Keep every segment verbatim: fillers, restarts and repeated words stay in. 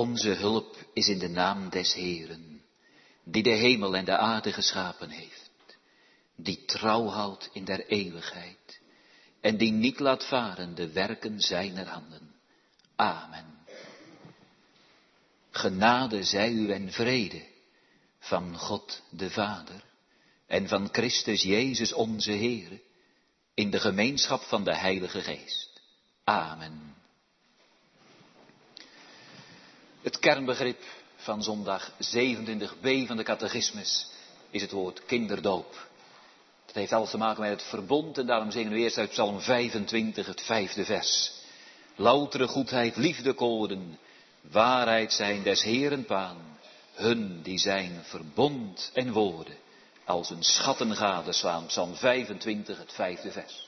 Onze hulp is in de naam des Heeren, die de hemel en de aarde geschapen heeft, die trouw houdt in der eeuwigheid en die niet laat varen de werken zijner handen. Amen. Genade zij u en vrede van God de Vader en van Christus Jezus onze Heere, in de gemeenschap van de Heilige Geest. Amen. Het kernbegrip van zondag zevenentwintig b van de catechismus is het woord kinderdoop. Dat heeft alles te maken met het verbond en daarom zingen we eerst uit Psalm vijfentwintig het vijfde vers. Loutere goedheid, liefde koorden, waarheid zijn des Heeren paan, hun die zijn verbond en woorden als een schatten gadeslaan. Psalm vijfentwintig het vijfde vers.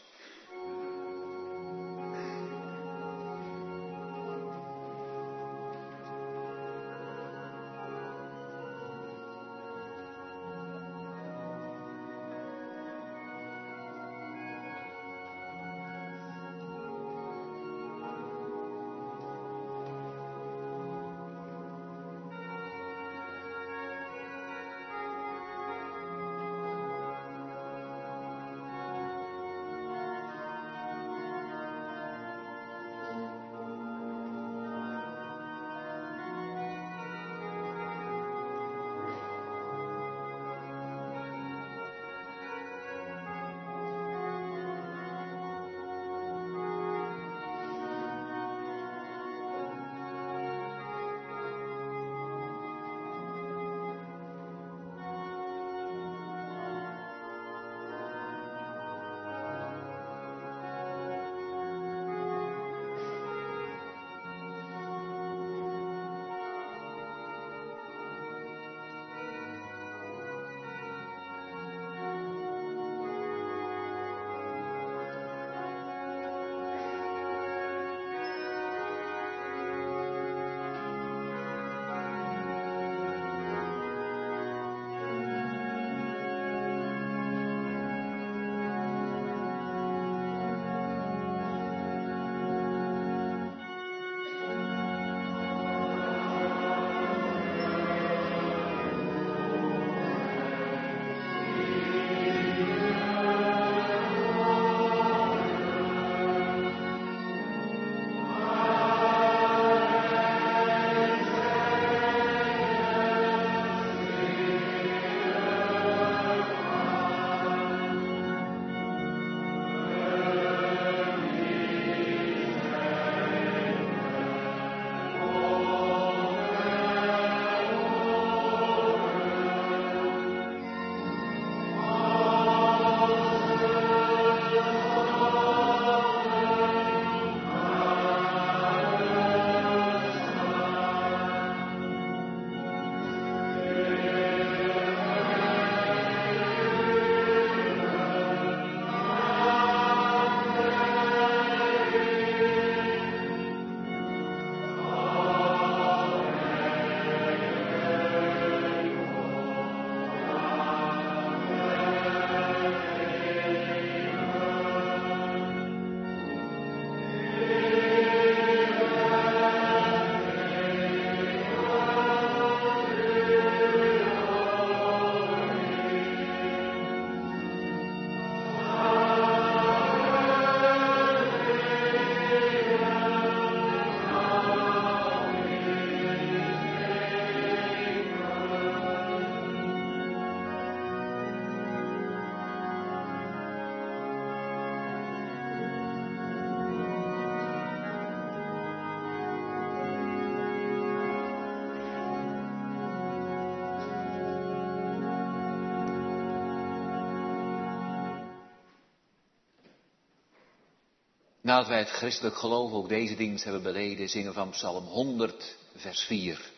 Nadat wij het christelijk geloof ook deze dienst hebben beleden, zingen van Psalm honderd, vers vier.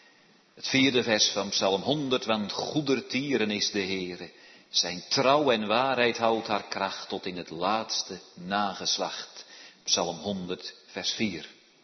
Het vierde vers van Psalm honderd, want goedertieren is de Heere. Zijn trouw en waarheid houdt haar kracht tot in het laatste nageslacht. Psalm honderd, vers vier.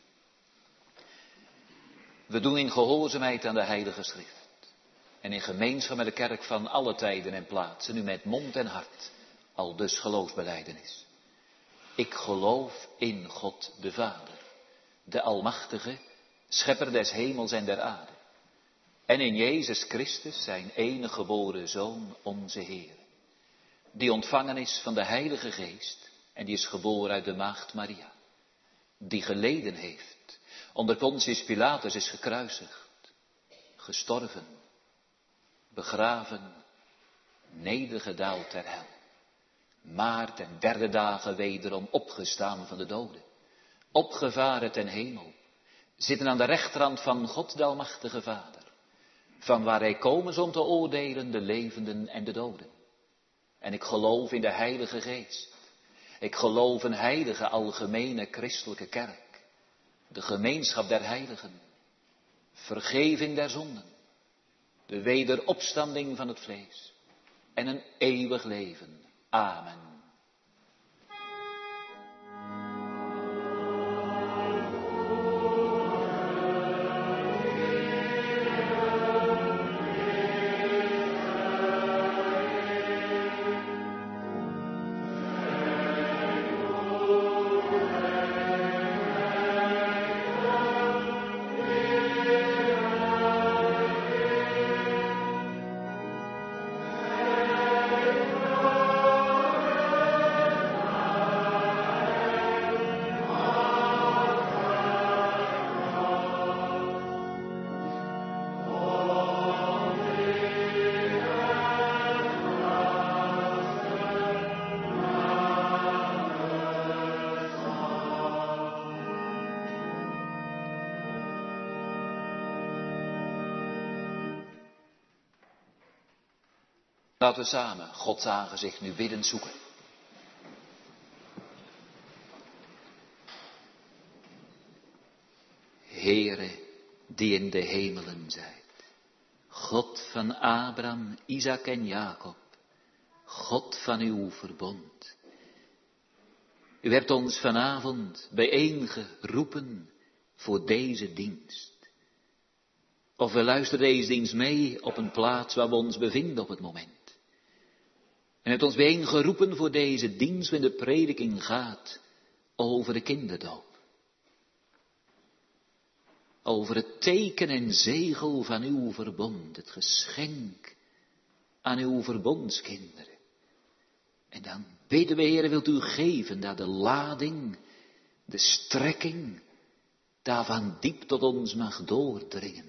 We doen in gehoorzaamheid aan de Heilige Schrift. En in gemeenschap met de kerk van alle tijden en plaatsen, nu met mond en hart, al dus geloofsbelijdenis. Ik geloof in God de Vader, de Almachtige, schepper des hemels en der aarde. En in Jezus Christus, zijn enige geboren Zoon, onze Heer. Die ontvangen is van de Heilige Geest en die is geboren uit de maagd Maria. Die geleden heeft, onder Pontius Pilatus is gekruisigd, gestorven, begraven, nedergedaald ter hel. Maar ten derde dagen wederom opgestaan van de doden, opgevaren ten hemel, zitten aan de rechterhand van God de Almachtige Vader, van waar hij komen is om te oordelen de levenden en de doden. En ik geloof in de Heilige Geest. Ik geloof een heilige, algemene, christelijke kerk. De gemeenschap der heiligen. Vergeving der zonden. De wederopstanding van het vlees. En een eeuwig leven. Amen. Laten we samen Gods aangezicht nu biddend zoeken. Heere, die in de hemelen zijt, God van Abraham, Isaac en Jacob, God van uw verbond. U hebt ons vanavond bijeengeroepen voor deze dienst. Of we luisteren deze dienst mee op een plaats waar we ons bevinden op het moment. En hebt ons bijeengeroepen voor deze dienst waarin de prediking gaat over de kinderdoop. Over het teken en zegel van uw verbond, het geschenk aan uw verbondskinderen. En dan bidden we, Heer, wilt u geven dat de lading, de strekking, daarvan diep tot ons mag doordringen.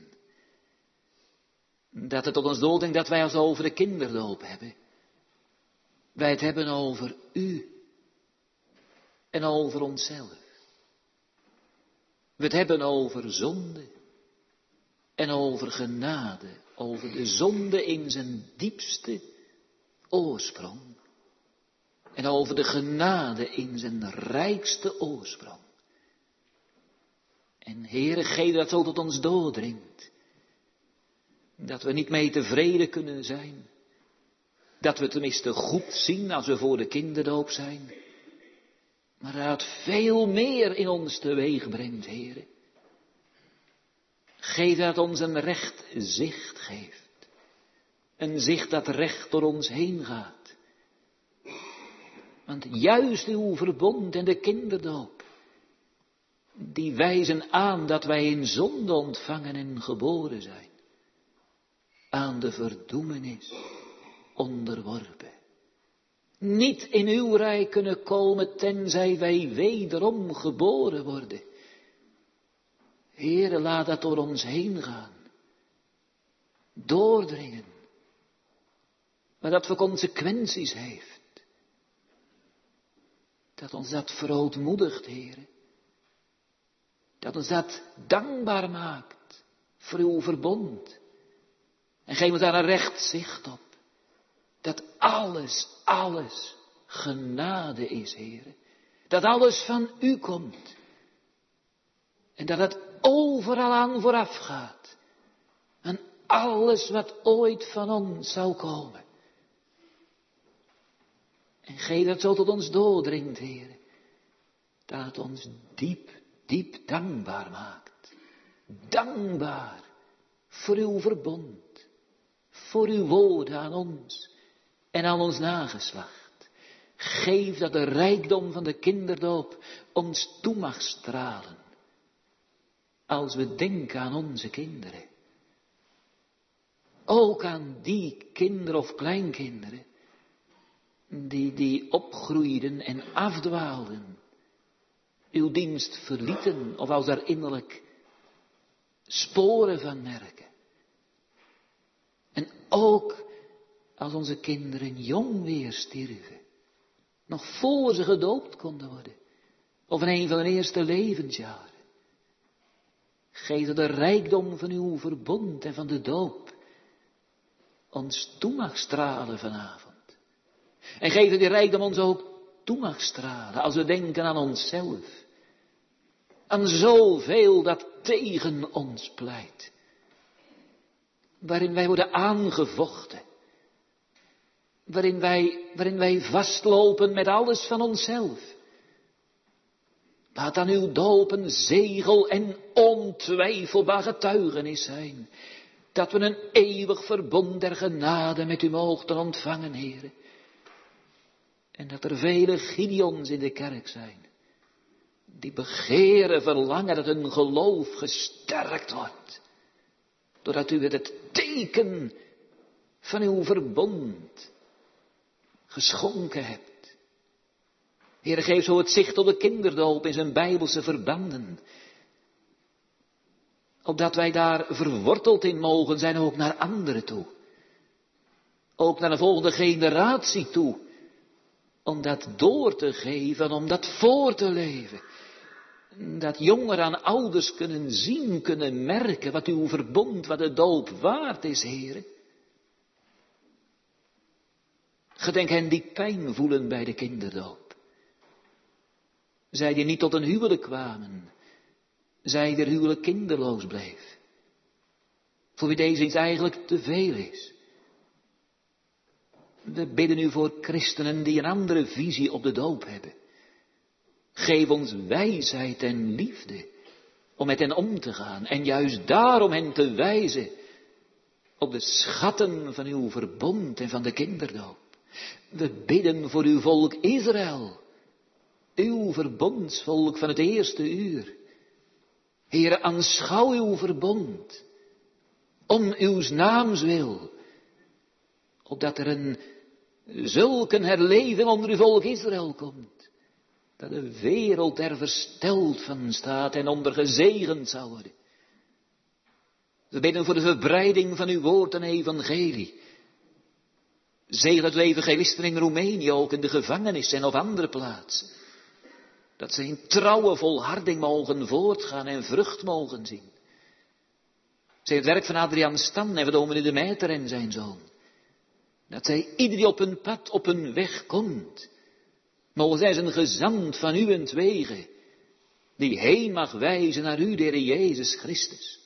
Dat het tot ons doordringt dat wij als over de kinderdoop hebben. Wij het hebben over u en over onszelf. We het hebben over zonde en over genade, over de zonde in zijn diepste oorsprong. En over de genade in zijn rijkste oorsprong. En Heere, geef dat zo tot ons doordringt. Dat we niet mee tevreden kunnen zijn. Dat we tenminste goed zien als we voor de kinderdoop zijn. Maar dat veel meer in ons teweeg brengt, Heere. Geef dat ons een recht zicht geeft. Een zicht dat recht door ons heen gaat. Want juist uw verbond en de kinderdoop, die wijzen aan dat wij in zonde ontvangen en geboren zijn. Aan de verdoemenis onderworpen. Niet in uw rijk kunnen komen tenzij wij wederom geboren worden. Heere, laat dat door ons heen gaan. Doordringen. Maar dat voor consequenties heeft. Dat ons dat verootmoedigt, Heere. Dat ons dat dankbaar maakt voor uw verbond. En geef ons daar een recht zicht op. Dat alles, alles genade is, Heere. Dat alles van u komt. En dat het overal aan vooraf gaat. En alles wat ooit van ons zou komen. En geef dat zo tot ons doordringt, Heere. Dat het ons diep, diep dankbaar maakt. Dankbaar voor uw verbond. Voor uw woorden aan ons en aan ons nageslacht. Geef dat de rijkdom van de kinderdoop ons toe mag stralen. als we denken aan onze kinderen. Ook aan die kinderen of kleinkinderen die, die opgroeiden en afdwaalden, uw dienst verlieten of als daar innerlijk sporen van merken. En ook als onze kinderen jong weer stierven, nog voor ze gedoopt konden worden, of in een van hun eerste levensjaren. Geef dat de rijkdom van uw verbond en van de doop ons toe mag stralen vanavond. En geef dat die rijkdom ons ook toe mag stralen als we denken aan onszelf. Aan zoveel dat tegen ons pleit. Waarin wij worden aangevochten. Waarin wij, waarin wij vastlopen met alles van onszelf. Laat aan uw doop een zegel en ontwijfelbaar getuigenis zijn. Dat we een eeuwig verbond der genade met u mogen ontvangen, Heere. En dat er vele Gideons in de kerk zijn. Die begeren, verlangen dat hun geloof gesterkt wordt. Doordat u het teken van uw verbond geschonken hebt. Heere, geef zo het zicht op de kinderdoop in zijn bijbelse verbanden. Opdat wij daar verworteld in mogen zijn, ook naar anderen toe. Ook naar de volgende generatie toe. Om dat door te geven, om dat voor te leven. Dat jongeren aan ouders kunnen zien, kunnen merken wat uw verbond, wat de doop waard is, Heere. Gedenk hen die pijn voelen bij de kinderdoop. Zij die niet tot een huwelijk kwamen. Zij die huwelijk kinderloos bleef. Voor wie deze iets eigenlijk te veel is. We bidden u voor christenen die een andere visie op de doop hebben. Geef ons wijsheid en liefde om met hen om te gaan. En juist daarom hen te wijzen op de schatten van uw verbond en van de kinderdoop. We bidden voor uw volk Israël. Uw verbondsvolk van het eerste uur. Heere, aanschouw uw verbond. Om uw naams wil. Opdat er een zulke herleving onder uw volk Israël komt. Dat de wereld er versteld van staat en onder gezegend zal worden. We bidden voor de verbreiding van uw woord en evangelie. Zegen het evangelisten in Roemenië, ook in de gevangenis en op andere plaatsen. Dat ze in trouwe volharding mogen voortgaan en vrucht mogen zien. Zij het werk van Adriaan Stan en van dominee de Meiter en zijn zoon. Dat zij ieder die op hun pad, op hun weg komt. Mogen zij zijn gezant van uwentwege. Die heen mag wijzen naar u, de Heer Jezus Christus.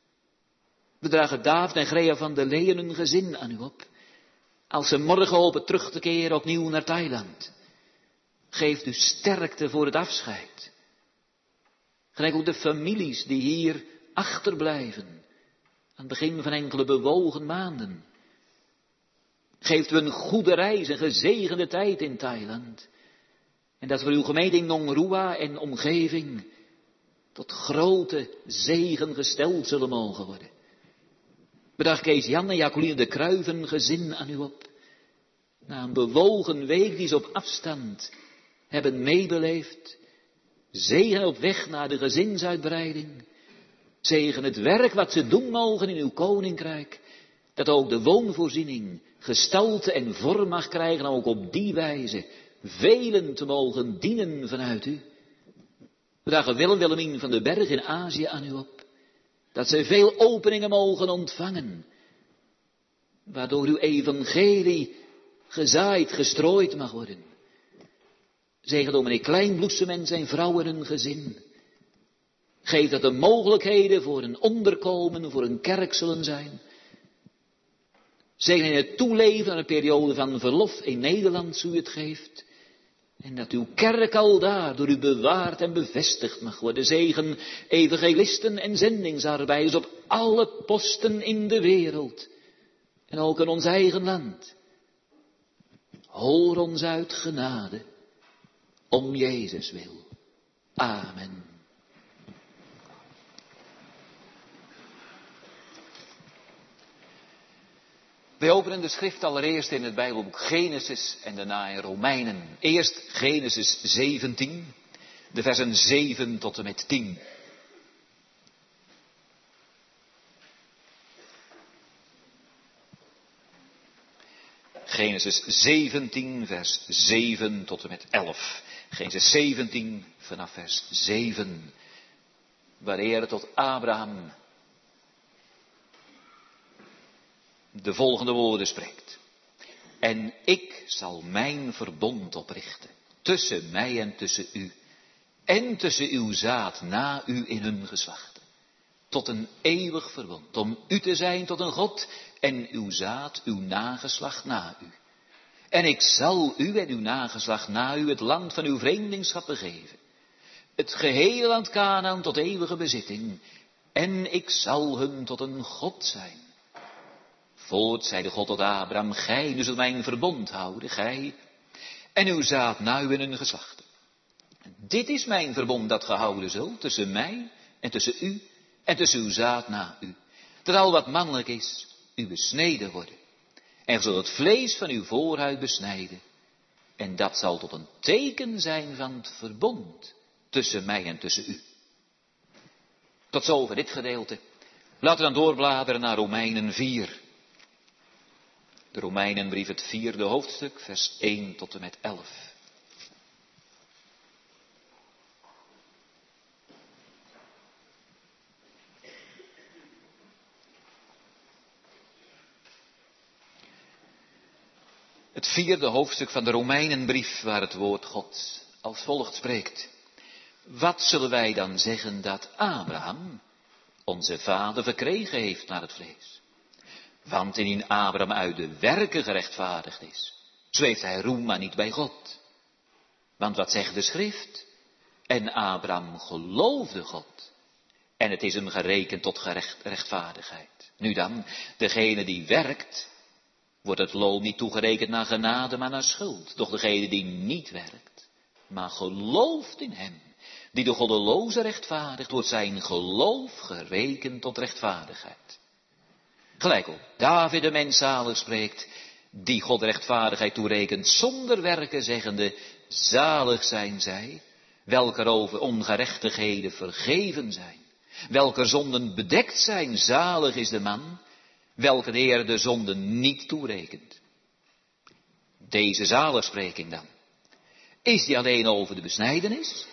We dragen David en Grea van der Leyen hun gezin aan u op. Als ze morgen hopen terug te keren opnieuw naar Thailand. Geeft u sterkte voor het afscheid. Gelijk ook de families die hier achterblijven. Aan het begin van enkele bewogen maanden. Geeft u een goede reis, een gezegende tijd in Thailand. En dat voor uw gemeente in Nong Rua en omgeving tot grote zegen gesteld zullen mogen worden. Bedacht Kees Jan en Jacqueline de Kruiven gezin aan u op. Na een bewogen week die ze op afstand hebben meebeleefd. Zegen op weg naar de gezinsuitbreiding. Zegen het werk wat ze doen mogen in uw koninkrijk. Dat ook de woonvoorziening gestalte en vorm mag krijgen. Ook op die wijze velen te mogen dienen vanuit u. We dragen Willem Willemien van den Berg in Azië aan u op. Dat zij veel openingen mogen ontvangen. Waardoor uw evangelie gezaaid, gestrooid mag worden. Zegen dominee Kleinbloesem en zijn vrouw en hun gezin. Geef dat er mogelijkheden voor een onderkomen, voor een kerk zullen zijn. Zegen in het toeleven aan een periode van verlof in Nederland, zo u het geeft. En dat uw kerk al daar door u bewaard en bevestigd mag worden. Zegen evangelisten en zendingsarbeiders op alle posten in de wereld. En ook in ons eigen land. Hoor ons uit genade. Om Jezus wil. Amen. Wij openen de schrift allereerst in het Bijbelboek Genesis en daarna in Romeinen. Eerst Genesis zeventien, de versen zeven tot en met tien. Genesis zeventien, vers zeven tot en met elf. Genesis zeventien, vanaf vers zeven. Waar de Heer tot Abraham de volgende woorden spreekt. En ik zal mijn verbond oprichten tussen mij en tussen u. En tussen uw zaad na u in hun geslachten. Tot een eeuwig verbond. Om u te zijn tot een God en uw zaad, uw nageslacht na u. En ik zal u en uw nageslacht na u het land van uw vreemdelingschap begeven. Het gehele land Kanaan tot eeuwige bezitting. En ik zal hun tot een God zijn. Voort zei de God tot Abraham, gij nu zult mijn verbond houden, gij en uw zaad na u in hun geslachten. Dit is mijn verbond dat gehouden zult tussen mij en tussen u en tussen uw zaad na u. Dat al wat mannelijk is, u besneden worden. En zult het vlees van uw voorhuid besnijden. En dat zal tot een teken zijn van het verbond tussen mij en tussen u. Tot zover dit gedeelte. Laten we dan doorbladeren naar Romeinen vier. De Romeinenbrief, het vierde hoofdstuk, vers één tot en met elf. Het vierde hoofdstuk van de Romeinenbrief, waar het woord Gods als volgt spreekt. Wat zullen wij dan zeggen dat Abraham, onze vader, verkregen heeft naar het vlees? Want indien Abraham uit de werken gerechtvaardigd is, zo heeft hij roem maar niet bij God. Want wat zegt de schrift? En Abraham geloofde God. En het is hem gerekend tot gerecht, rechtvaardigheid. Nu dan, degene die werkt, wordt het loon niet toegerekend naar genade, maar naar schuld. Doch degene die niet werkt, maar gelooft in hem, die de goddeloze rechtvaardigt, wordt zijn geloof gerekend tot rechtvaardigheid. Gelijk op David de mens zalig spreekt, die God rechtvaardigheid toerekent, zonder werken zeggende, zalig zijn zij, welker over ongerechtigheden vergeven zijn, welker zonden bedekt zijn, zalig is de man, welke de Heer de zonden niet toerekent. Deze zaligspreking dan, is die alleen over de besnijdenis,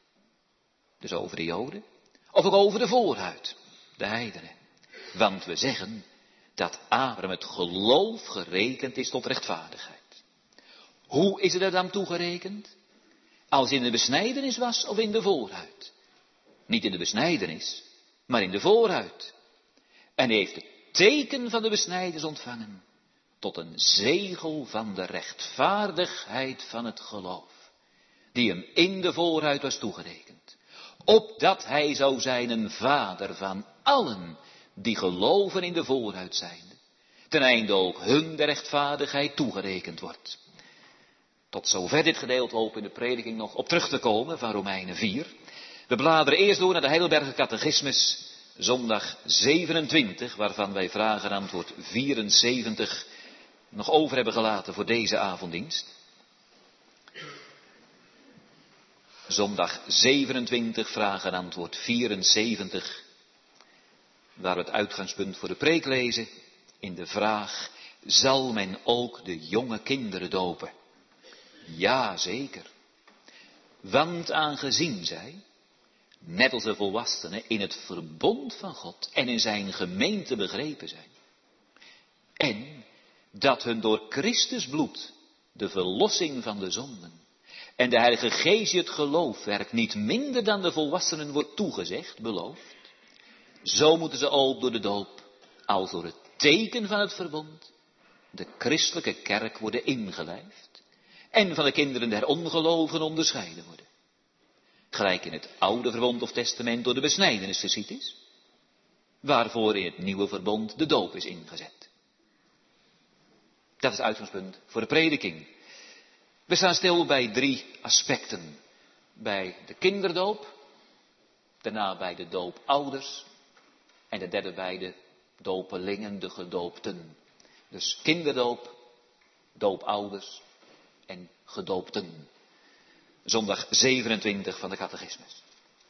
dus over de Joden, of ook over de voorhuid, de heidenen? Want we zeggen dat Abraham het geloof gerekend is tot rechtvaardigheid. Hoe is het er dan toegerekend? Als in de besnijdenis was of in de voorhuid? Niet in de besnijdenis, maar in de voorhuid. En hij heeft het teken van de besnijdenis ontvangen tot een zegel van de rechtvaardigheid van het geloof, die hem in de voorhuid was toegerekend, opdat hij zou zijn een vader van allen die geloven in de voorhuid zijnde, ten einde ook hun de rechtvaardigheid toegerekend wordt. Tot zover dit gedeelte hoop in de prediking nog op terug te komen van Romeinen vier. We bladeren eerst door naar de Heidelberger Catechismus, zondag zevenentwintig, waarvan wij vragen antwoord vierenzeventig nog over hebben gelaten voor deze avonddienst. Zondag zevenentwintig, vragen antwoord vierenzeventig, waar we het uitgangspunt voor de preek lezen in de vraag, zal men ook de jonge kinderen dopen? Ja, zeker. Want aangezien zij, net als de volwassenen, in het verbond van God en in zijn gemeente begrepen zijn, en dat hun door Christus bloed de verlossing van de zonden en de Heilige Geest die het geloofwerk niet minder dan de volwassenen wordt toegezegd, beloofd, zo moeten ze ook door de doop, als door het teken van het verbond, de christelijke kerk worden ingelijfd en van de kinderen der ongelovigen onderscheiden worden. Gelijk in het oude verbond of testament door de besnijdenis geschied is, waarvoor in het nieuwe verbond de doop is ingezet. Dat is het uitgangspunt voor de prediking. We staan stil bij drie aspecten. Bij de kinderdoop, daarna bij de doopouders en de derde bij de dopelingen, de gedoopten. Dus kinderdoop, doopouders en gedoopten. Zondag zevenentwintig van de catechismus.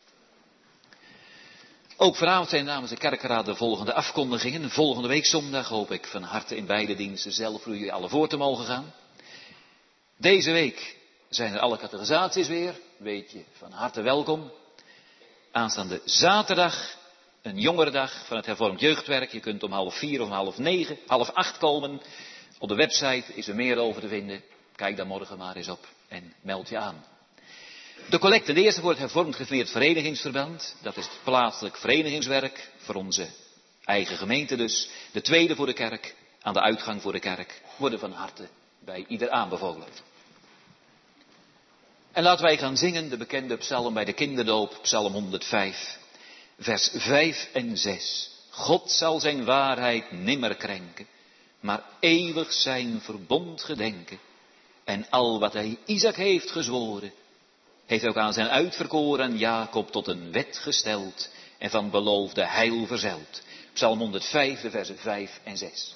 Ook vanavond zijn namens de kerkenraad de volgende afkondigingen. Volgende week zondag hoop ik van harte in beide diensten zelf voor jullie alle voor te mogen gaan. Deze week zijn er alle catechisaties weer. Weet je, van harte welkom. Aanstaande zaterdag, een jongerendag van het hervormd jeugdwerk. Je kunt om half vier of om half negen, half acht komen. Op de website is er meer over te vinden. Kijk daar morgen maar eens op en meld je aan. De collecte, de eerste voor het hervormd gereformeerd verenigingsverband. Dat is het plaatselijk verenigingswerk voor onze eigen gemeente dus. De tweede voor de kerk, aan de uitgang voor de kerk, worden van harte bij ieder aanbevolen. En laten wij gaan zingen de bekende psalm bij de kinderdoop, psalm honderdvijf, vers vijf en zes. God zal zijn waarheid nimmer krenken, maar eeuwig zijn verbond gedenken. En al wat hij Isaac heeft gezworen, heeft ook aan zijn uitverkoren Jacob tot een wet gesteld en van beloofde heil verzeld. Psalm honderdvijf, de versen vijf en zes.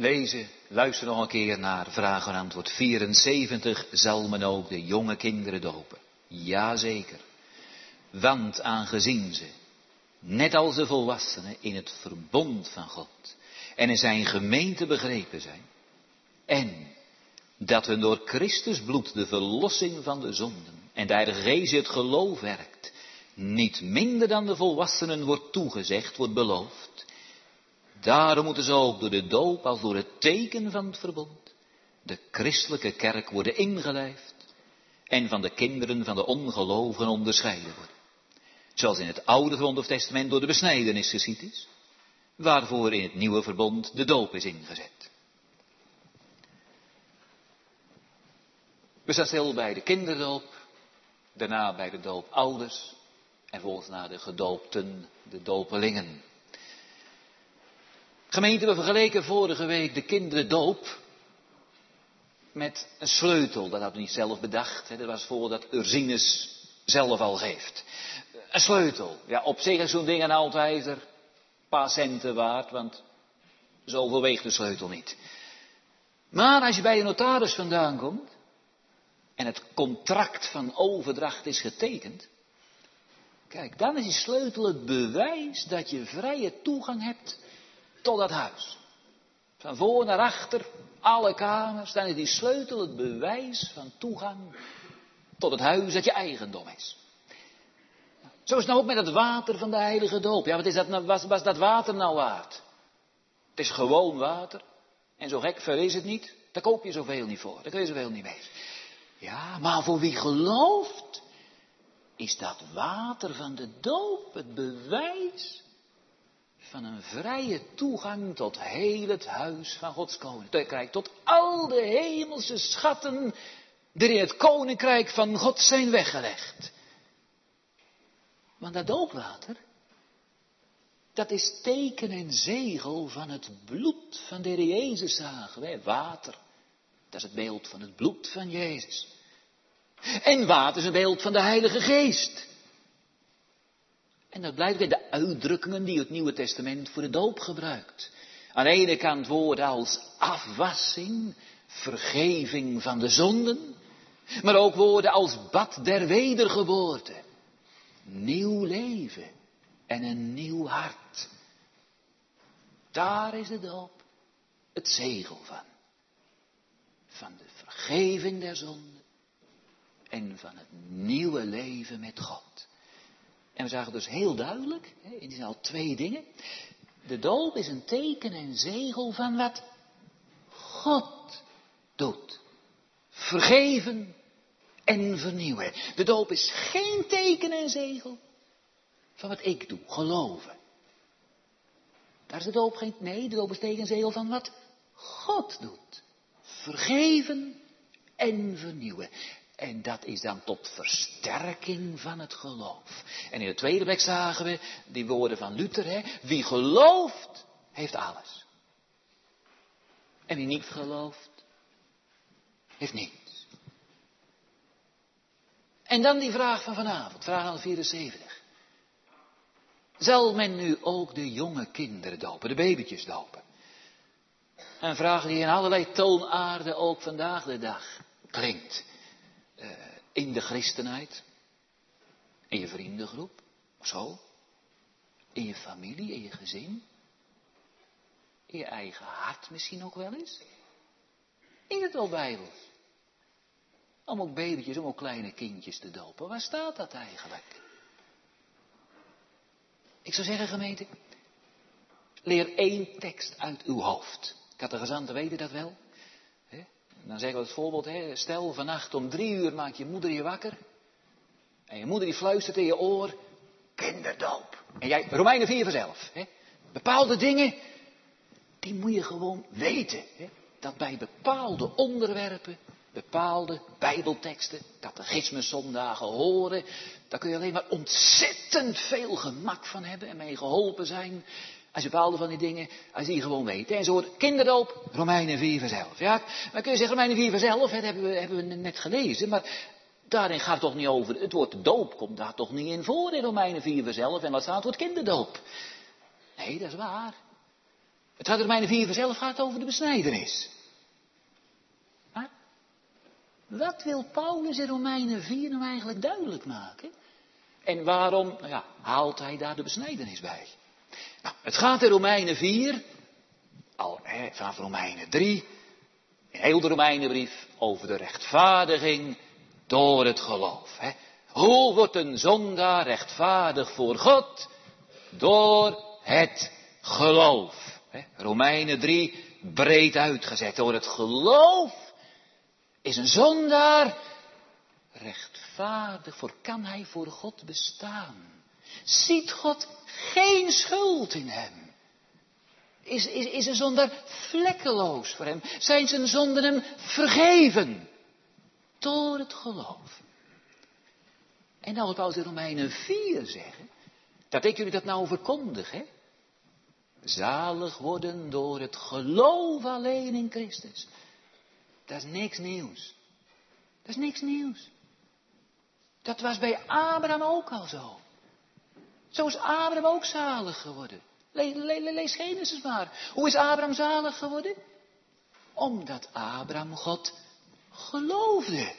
lezen, luister nog een keer naar vraag en antwoord vierenzeventig, zal men ook de jonge kinderen dopen? Jazeker. Want aangezien ze, net als de volwassenen, in het verbond van God en in zijn gemeente begrepen zijn, en dat hun door Christus bloed de verlossing van de zonden en de Heilige Geest het geloof werkt, niet minder dan de volwassenen wordt toegezegd, wordt beloofd. Daarom moeten ze ook door de doop als door het teken van het verbond de christelijke kerk worden ingelijfd en van de kinderen van de ongelovigen onderscheiden worden. Zoals in het oude verbond of testament door de besnijdenis geschied is, waarvoor in het nieuwe verbond de doop is ingezet. We staan stil bij de kinderdoop, daarna bij de doopouders en volgens naar de gedoopten, de dopelingen. Gemeente, we vergeleken vorige week de kinderdoop met een sleutel. Dat hadden we niet zelf bedacht. Hè. Dat was voordat Ursinus zelf al geeft. Een sleutel. Ja, op zich is zo'n ding een oudwijzer een paar centen waard, want zoveel weegt de sleutel niet. Maar als je bij de notaris vandaan komt en het contract van overdracht is getekend, kijk, dan is die sleutel het bewijs dat je vrije toegang hebt tot dat huis. Van voor naar achter, alle kamers, dan is die sleutel het bewijs van toegang tot het huis dat je eigendom is. Zo is het nou ook met het water van de heilige doop. Ja, wat is dat nou, was, was dat water nou waard? Het is gewoon water. En zo gek ver is het niet. Daar koop je zoveel niet voor. Daar kun je zoveel niet mee. Ja, maar voor wie gelooft, is dat water van de doop het bewijs van een vrije toegang tot heel het huis van Gods koninkrijk. Tot al de hemelse schatten die in het koninkrijk van God zijn weggelegd. Want dat doopwater, dat is teken en zegel van het bloed van de Heer Jezus, zagen wij. Water, dat is het beeld van het bloed van Jezus. En water is een beeld van de Heilige Geest. En dat blijkt in de uitdrukkingen die het Nieuwe Testament voor de doop gebruikt. Aan de ene kant woorden als afwassing, vergeving van de zonden. Maar ook woorden als bad der wedergeboorte. Nieuw leven en een nieuw hart. Daar is de doop het zegel van. Van de vergeving der zonden en van het nieuwe leven met God. En we zagen dus heel duidelijk, in die zijn al twee dingen. De doop is een teken en zegel van wat God doet. Vergeven en vernieuwen. De doop is geen teken en zegel van wat ik doe, geloven. Daar is de doop geen, nee, de doop is teken en zegel van wat God doet. Vergeven en vernieuwen. En dat is dan tot versterking van het geloof. En in de tweede plek zagen we die woorden van Luther. Hè? Wie gelooft, heeft alles. En wie niet gelooft, heeft niets. En dan die vraag van vanavond, vraag vierenzeventig. Zal men nu ook de jonge kinderen dopen, de babytjes dopen? Een vraag die in allerlei toonaarden ook vandaag de dag klinkt. Uh, in de christenheid, in je vriendengroep, of zo, in je familie, in je gezin, in je eigen hart misschien ook wel eens. Is het wel bijbels? Om ook babytjes, om ook kleine kindjes te dopen. Waar staat dat eigenlijk? Ik zou zeggen, gemeente, leer één tekst uit uw hoofd. Catechizanten weten dat wel. Dan zeggen we het voorbeeld, hè, stel vannacht om drie uur maakt je moeder je wakker. En je moeder die fluistert in je oor, kinderdoop. En jij, Romeinen vier vanzelf. Hè, bepaalde dingen, die moet je gewoon weten. Hè, dat bij bepaalde onderwerpen, bepaalde bijbelteksten, catechismeszondagen horen. Daar kun je alleen maar ontzettend veel gemak van hebben en mee geholpen zijn. Als je bepaalde van die dingen, als je die gewoon weet. En zo kinderdoop, Romeinen vier vanzelf. Ja, maar kun je zeggen, Romeinen vier vanzelf, dat hebben we, hebben we net gelezen. Maar daarin gaat het toch niet over, het woord doop komt daar toch niet in voor in Romeinen vier vanzelf. En wat staat het woord kinderdoop? Nee, dat is waar. Het gaat in Romeinen vier vanzelf gaat over de besnijdenis. Maar wat wil Paulus in Romeinen vier nou eigenlijk duidelijk maken? En waarom nou ja, haalt hij daar de besnijdenis bij? Nou, het gaat in Romeinen vier, al hè, vanaf Romeinen drie, in heel de Romeinenbrief, over de rechtvaardiging door het geloof. Hè. Hoe wordt een zondaar rechtvaardig voor God? Door het geloof. Hè. Romeinen drie, breed uitgezet. Door het geloof is een zondaar rechtvaardig voor, kan hij voor God bestaan? Ziet God geen schuld in hem? Is, is, is een zondaar vlekkeloos voor hem? Zijn zijn zonden hem vergeven? Door het geloof. En nou wil Paulus in Romeinen vier zeggen, dat ik jullie dat nou verkondig, hè? Zalig worden door het geloof alleen in Christus. Dat is niks nieuws. Dat is niks nieuws. Dat was bij Abraham ook al zo. Zo is Abraham ook zalig geworden. Le, le, le, lees Genesis maar. Hoe is Abraham zalig geworden? Omdat Abraham God geloofde.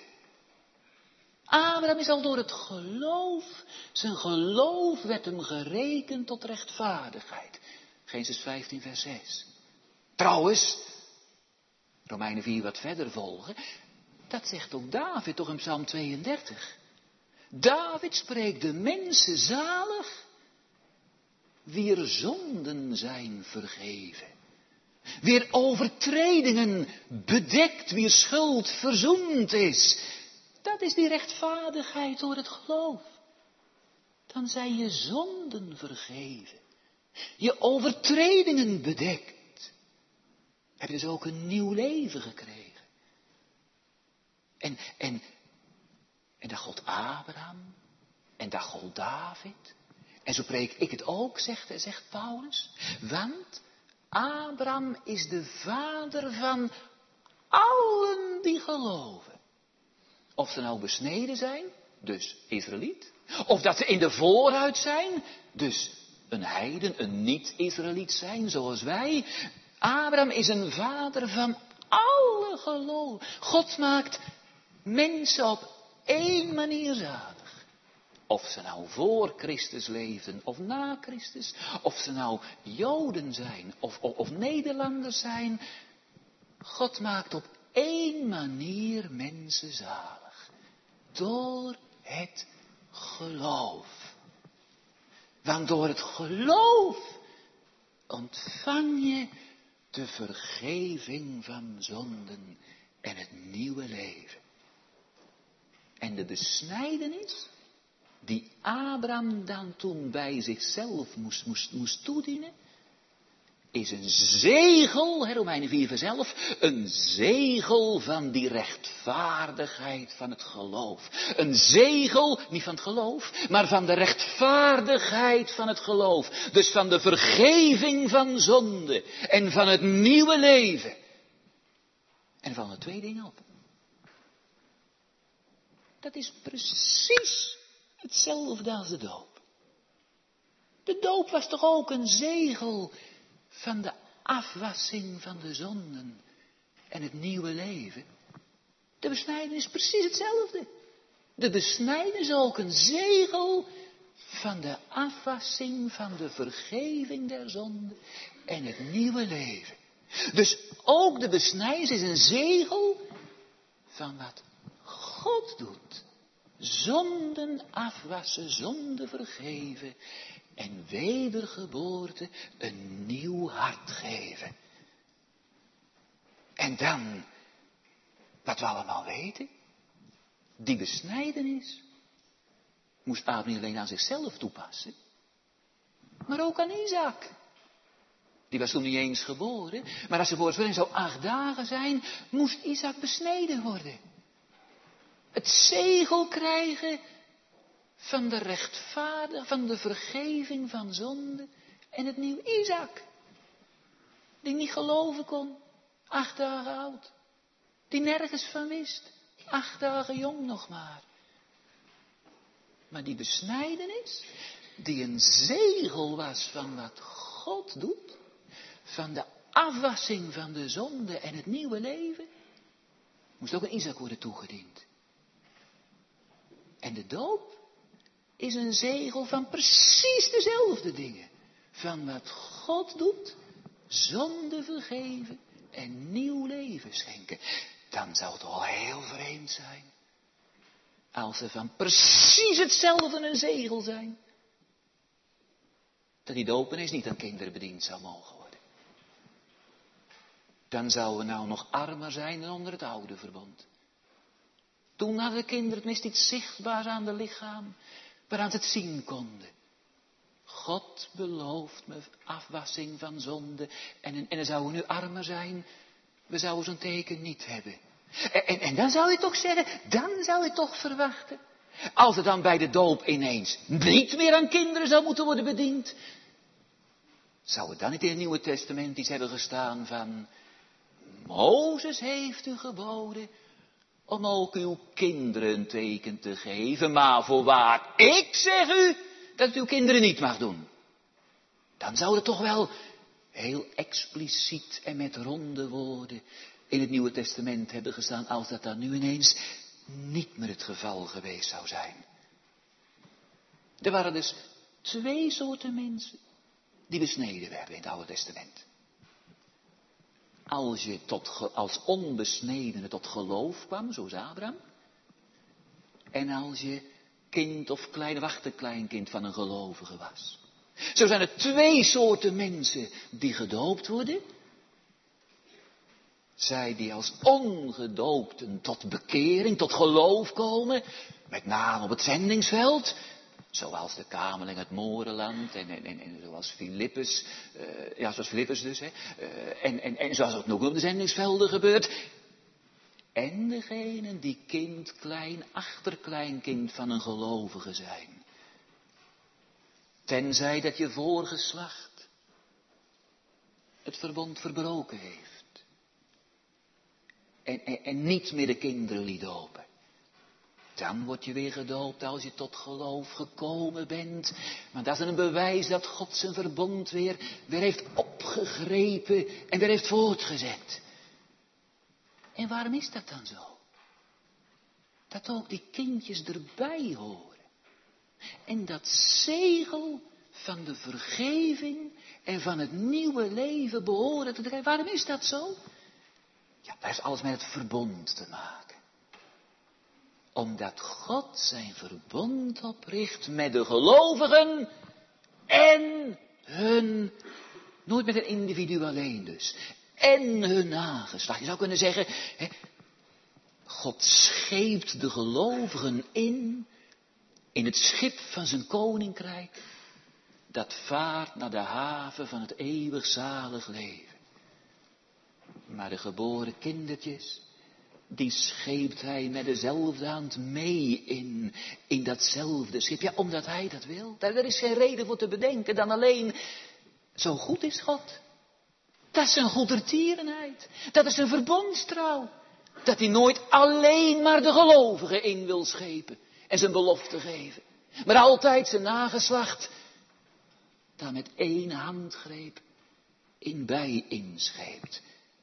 Abraham is al door het geloof, zijn geloof werd hem gerekend tot rechtvaardigheid. Genesis vijftien vers zes. Trouwens, Romeinen vier wat verder volgen, dat zegt ook David toch in Psalm tweeëndertig. David spreekt de mensen zalig, wier zonden zijn vergeven. Wier overtredingen bedekt, wier schuld verzoend is. Dat is die rechtvaardigheid door het geloof. Dan zijn je zonden vergeven. Je overtredingen bedekt. Heb je dus ook een nieuw leven gekregen. En, en, en dat gold Abraham. En dat gold David. En zo preek ik het ook, zegt, zegt Paulus. Want Abraham is de vader van allen die geloven. Of ze nou besneden zijn, dus Israëliet. Of dat ze in de voorhuid zijn, dus een heiden, een niet-Israëliet zijn, zoals wij. Abraham is een vader van alle geloven. God maakt mensen op één manier zalig. Of ze nou voor Christus leefden of na Christus. Of ze nou Joden zijn of, of, of Nederlanders zijn. God maakt op één manier mensen zalig. Door het geloof. Want door het geloof ontvang je de vergeving van zonden en het nieuwe leven. En de besnijdenis die Abraham dan toen bij zichzelf moest, moest, moest toedienen, is een zegel, hè, Romeinen vier vers elf, een zegel van die rechtvaardigheid van het geloof. Een zegel, niet van het geloof, maar van de rechtvaardigheid van het geloof. Dus van de vergeving van zonde en van het nieuwe leven. En er vallen twee dingen op. Dat is precies hetzelfde als de doop. De doop was toch ook een zegel van de afwassing van de zonden en het nieuwe leven. De besnijdenis is precies hetzelfde. De besnijdenis is ook een zegel van de afwassing van de vergeving der zonden en het nieuwe leven. Dus ook de besnijdenis is een zegel van wat God doet. Zonden afwassen, zonden vergeven en wedergeboorte een nieuw hart geven. En dan, wat we allemaal weten, die besnijdenis moest Abraham niet alleen aan zichzelf toepassen, maar ook aan Isaac. Die was toen niet eens geboren, maar als ze voor het zou acht dagen zijn, moest Isaac besneden worden. Het zegel krijgen van de rechtvaardiging, van de vergeving van zonde en het nieuw Isaac. Die niet geloven kon, acht dagen oud. Die nergens van wist, acht dagen jong nog maar. Maar die besnijdenis, die een zegel was van wat God doet, van de afwassing van de zonde en het nieuwe leven, moest ook aan Isaac worden toegediend. En de doop is een zegel van precies dezelfde dingen. Van wat God doet, zonde vergeven en nieuw leven schenken. Dan zou het wel heel vreemd zijn. Als er van precies hetzelfde een zegel zijn. Dat die doop ineens niet aan kinderen bediend zou mogen worden. Dan zouden we nou nog armer zijn dan onder het oude verbond. Toen hadden de kinderen tenminste iets zichtbaars aan de lichaam, waaraan ze het zien konden. God belooft me afwassing van zonde. En, en, en dan zouden we nu armer zijn. We zouden zo'n teken niet hebben. En, en, en dan zou je toch zeggen, dan zou je toch verwachten. Als er dan bij de doop ineens niet meer aan kinderen zou moeten worden bediend. Zou het dan niet in het Nieuwe Testament iets hebben gestaan van... Mozes heeft u geboden om ook uw kinderen een teken te geven. Maar voorwaar, ik zeg u dat het uw kinderen niet mag doen. Dan zou het toch wel heel expliciet en met ronde woorden in het Nieuwe Testament hebben gestaan, als dat dan nu ineens niet meer het geval geweest zou zijn. Er waren dus twee soorten mensen die besneden werden in het Oude Testament. Als je tot, als onbesnedene tot geloof kwam, zoals Abraham. En als je kind of klein of achterkleinkind van een gelovige was. Zo zijn er twee soorten mensen die gedoopt worden. Zij die als ongedoopten tot bekering, tot geloof komen. Met name op het zendingsveld. Zoals de kameling uit Moreland en, en, en, en zoals Filippus, uh, ja zoals Filippus dus, hè, uh, en, en, en zoals het nog op de zendingsvelden gebeurt. En degenen die kind, klein, achterkleinkind van een gelovige zijn. Tenzij dat je voorgeslacht het verbond verbroken heeft. En, en, en niet meer de kinderen liet dopen. Dan word je weer gedoopt als je tot geloof gekomen bent. Maar dat is een bewijs dat God zijn verbond weer, weer heeft opgegrepen en weer heeft voortgezet. En waarom is dat dan zo? Dat ook die kindjes erbij horen. En dat zegel van de vergeving en van het nieuwe leven behoren te krijgen. Waarom is dat zo? Ja, dat heeft alles met het verbond te maken. Omdat God zijn verbond opricht met de gelovigen en hun, nooit met een individu alleen dus, en hun nageslacht. Je zou kunnen zeggen, hè, God scheept de gelovigen in, in het schip van zijn koninkrijk, dat vaart naar de haven van het eeuwig zalig leven. Maar de geboren kindertjes, die scheept hij met dezelfde hand mee in, in datzelfde schip. Ja, omdat hij dat wil. Daar, daar is geen reden voor te bedenken dan alleen, zo goed is God. Dat is een goedertierenheid. Dat is een verbondstrouw. Dat hij nooit alleen maar de gelovigen in wil schepen en zijn belofte geven. Maar altijd zijn nageslacht, daar met één handgreep in bij inscheept.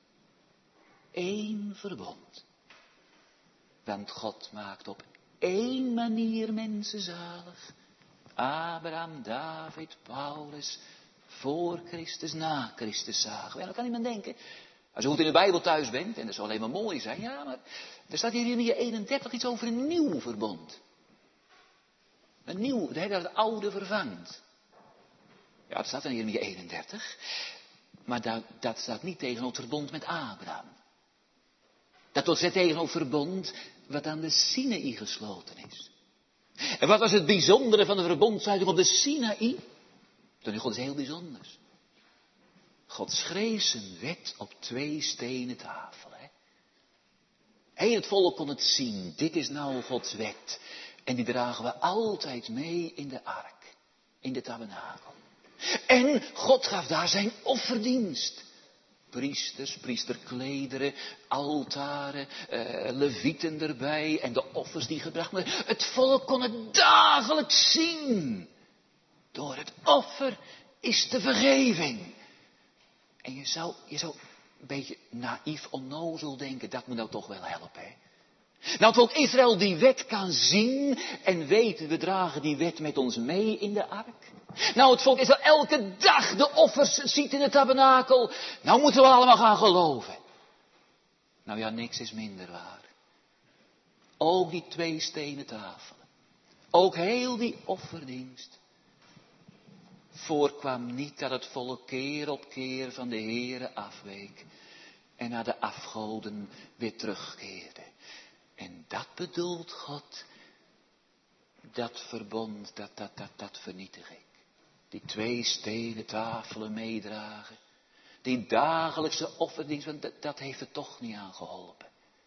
Eén verbond. Want God maakt op één manier mensen zalig. Abraham, David, Paulus, voor Christus, na Christus zagen. Ja, dan kan iemand denken, als je goed in de Bijbel thuis bent, en dat zou alleen maar mooi zijn, ja, maar er staat hier in Jeremia eenendertig iets over een nieuw verbond. Een nieuw, dat het oude vervangt. Ja, dat staat in Jeremia eenendertig. Maar dat, dat staat niet tegenover het verbond met Abraham. Dat wordt zet tegenover verbond wat aan de Sinaï gesloten is. En wat was het bijzondere van de verbondsluiting op de Sinaï? Toen God is heel bijzonders. God schreef zijn wet op twee stenen tafelen. Hè? Heel het volk kon het zien. Dit is nou Gods wet. En die dragen we altijd mee in de ark. In de tabernakel. En God gaf daar zijn offerdienst. Priesters, priesterklederen, altaren, uh, levieten erbij en de offers die gebracht werden. Het volk kon het dagelijks zien. Door het offer is de vergeving. En je zou, je zou een beetje naïef onnozel denken, dat moet nou toch wel helpen, hè? Nou, het volk Israël die wet kan zien en weten, we dragen die wet met ons mee in de ark. Nou, het volk Israël elke dag de offers ziet in het tabernakel. Nou moeten we allemaal gaan geloven. Nou ja, niks is minder waar. Ook die twee stenen tafelen. Ook heel die offerdienst. Voorkwam niet dat het volk keer op keer van de Heere afweek. En naar de afgoden weer terugkeerde. En dat bedoelt God. Dat verbond, dat, dat, dat, dat vernietig ik. Die twee stenen tafelen meedragen. Die dagelijkse offerdienst, want dat, dat heeft er toch niet aan geholpen.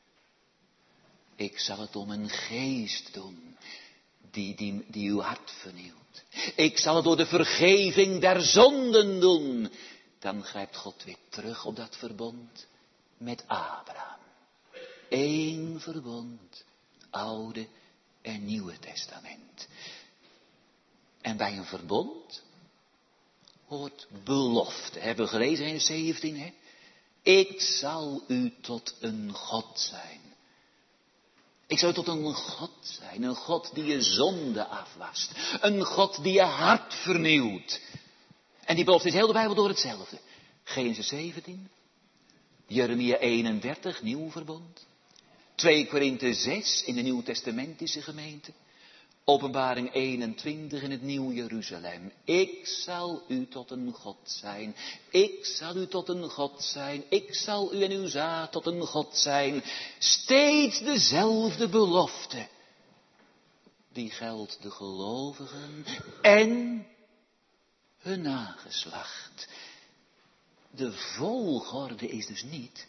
Ik zal het om een geest doen, die, die, die uw hart vernieuwt. Ik zal het door de vergeving der zonden doen. Dan grijpt God weer terug op dat verbond met Abraham. Eén verbond, Oude en Nieuwe Testament. En bij een verbond hoort belofte. Hebben we gelezen in zeventien, hè? Ik zal u tot een God zijn. Ik zal u tot een God zijn. Een God die je zonde afwast. Een God die je hart vernieuwt. En die belofte is heel de Bijbel door hetzelfde. Genesis zeventien. Jeremia eenendertig, nieuw verbond. twee Korinthe zes in de Nieuwtestamentische gemeente. Openbaring eenentwintig in het Nieuw Jeruzalem. Ik zal u tot een God zijn. Ik zal u tot een God zijn. Ik zal u en uw zaad tot een God zijn. Steeds dezelfde belofte. Die geldt de gelovigen en hun nageslacht. De volgorde is dus niet.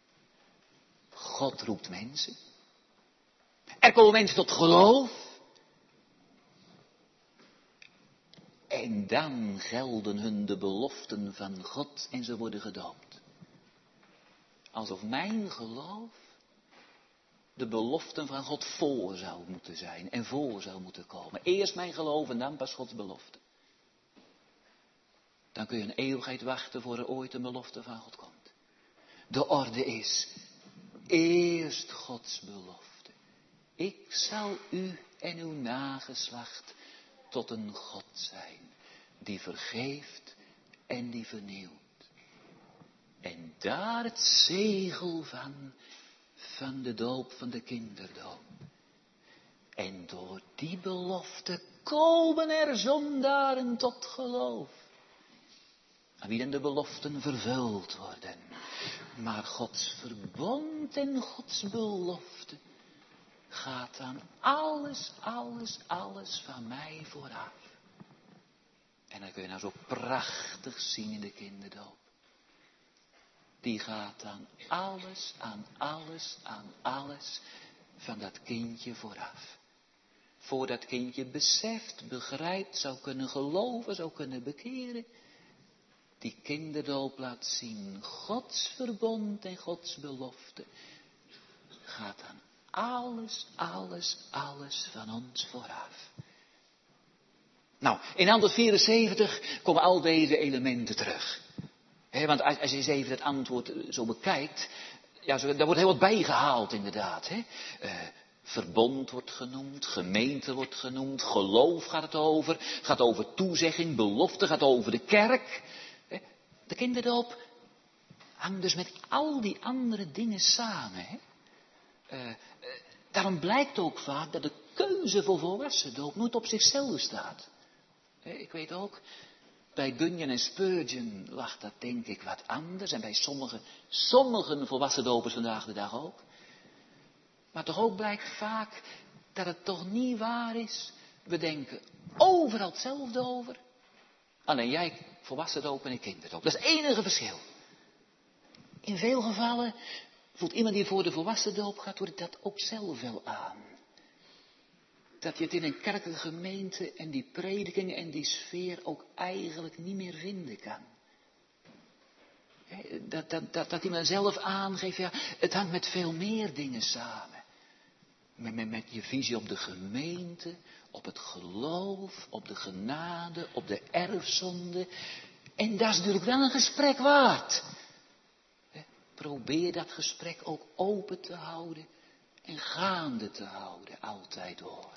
God roept mensen. Er komen mensen tot geloof. En dan gelden hun de beloften van God en ze worden gedoopt. Alsof mijn geloof de beloften van God voor zou moeten zijn en voor zou moeten komen. Eerst mijn geloof en dan pas Gods belofte. Dan kun je een eeuwigheid wachten voor er ooit een belofte van God komt. De orde is eerst Gods belofte. Ik zal u en uw nageslacht tot een God zijn, die vergeeft en die vernieuwt. En daar het zegel van, van de doop, van de kinderdoop. En door die belofte komen er zondaren tot geloof. Aan wie dan de beloften vervuld worden. Maar Gods verbond en Gods belofte gaat aan alles, alles, alles van mij vooraf. En dat kun je nou zo prachtig zien in de kinderdoop. Die gaat aan alles, aan alles, aan alles van dat kindje vooraf. Voor dat kindje beseft, begrijpt, zou kunnen geloven, zou kunnen bekeren. Die kinderdoop laat zien, Gods verbond en Gods belofte gaat aan alles, alles, alles van ons vooraf. Nou, in honderdvierenzeventig komen al deze elementen terug. He, want als, als je eens even het antwoord zo bekijkt, ja, zo, daar wordt heel wat bijgehaald inderdaad. He. Uh, verbond wordt genoemd, gemeente wordt genoemd, geloof gaat het over, gaat over toezegging, belofte, gaat over de kerk. He. De kinderdoop hangt dus met al die andere dingen samen. He. Uh, uh, daarom blijkt ook vaak dat de keuze voor volwassendoop nooit op zichzelf staat. He, ik weet ook, bij Bunyan en Spurgeon lag dat denk ik wat anders. En bij sommige, sommige volwassendopers vandaag de dag ook. Maar toch ook blijkt vaak dat het toch niet waar is. We denken overal hetzelfde over. Alleen jij volwassendoop en ik kinderdoop. Dat is het enige verschil. In veel gevallen voelt iemand die voor de volwassendoop gaat, doet dat ook zelf wel aan. Dat je het in een kerkelijke gemeente en die predikingen en die sfeer ook eigenlijk niet meer vinden kan. Dat, dat, dat, dat iemand zelf aangeeft, ja, het hangt met veel meer dingen samen. Met, met, met je visie op de gemeente, op het geloof, op de genade, op de erfzonde. En dat is natuurlijk wel een gesprek waard. Probeer dat gesprek ook open te houden en gaande te houden, altijd door.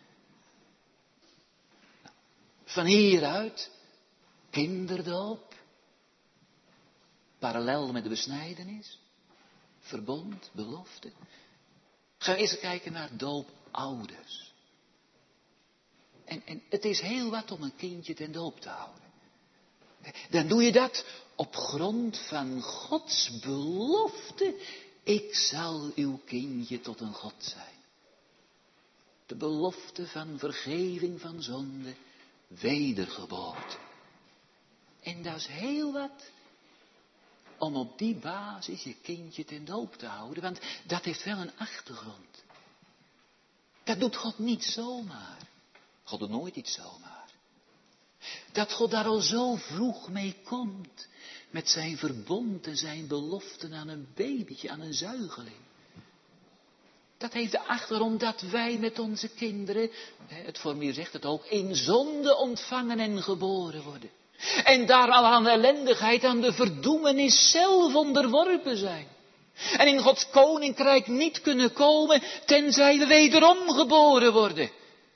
Van hieruit, kinderdoop, parallel met de besnijdenis, verbond, belofte. Gaan we eerst kijken naar doopouders. En, en het is heel wat om een kindje ten doop te houden. Dan doe je dat op grond van Gods belofte. Ik zal uw kindje tot een God zijn. De belofte van vergeving van zonde, wedergeboorte. En dat is heel wat om op die basis je kindje ten doop te houden. Want dat heeft wel een achtergrond. Dat doet God niet zomaar. God doet nooit iets zomaar. Dat God daar al zo vroeg mee komt. Met zijn verbond en zijn beloften aan een babytje, aan een zuigeling. Dat heeft de achtergrond dat wij met onze kinderen, het formulier zegt het ook, in zonde ontvangen en geboren worden. En daar al aan de ellendigheid, aan de verdoemenis zelf onderworpen zijn. En in Gods koninkrijk niet kunnen komen, tenzij we wederom geboren worden.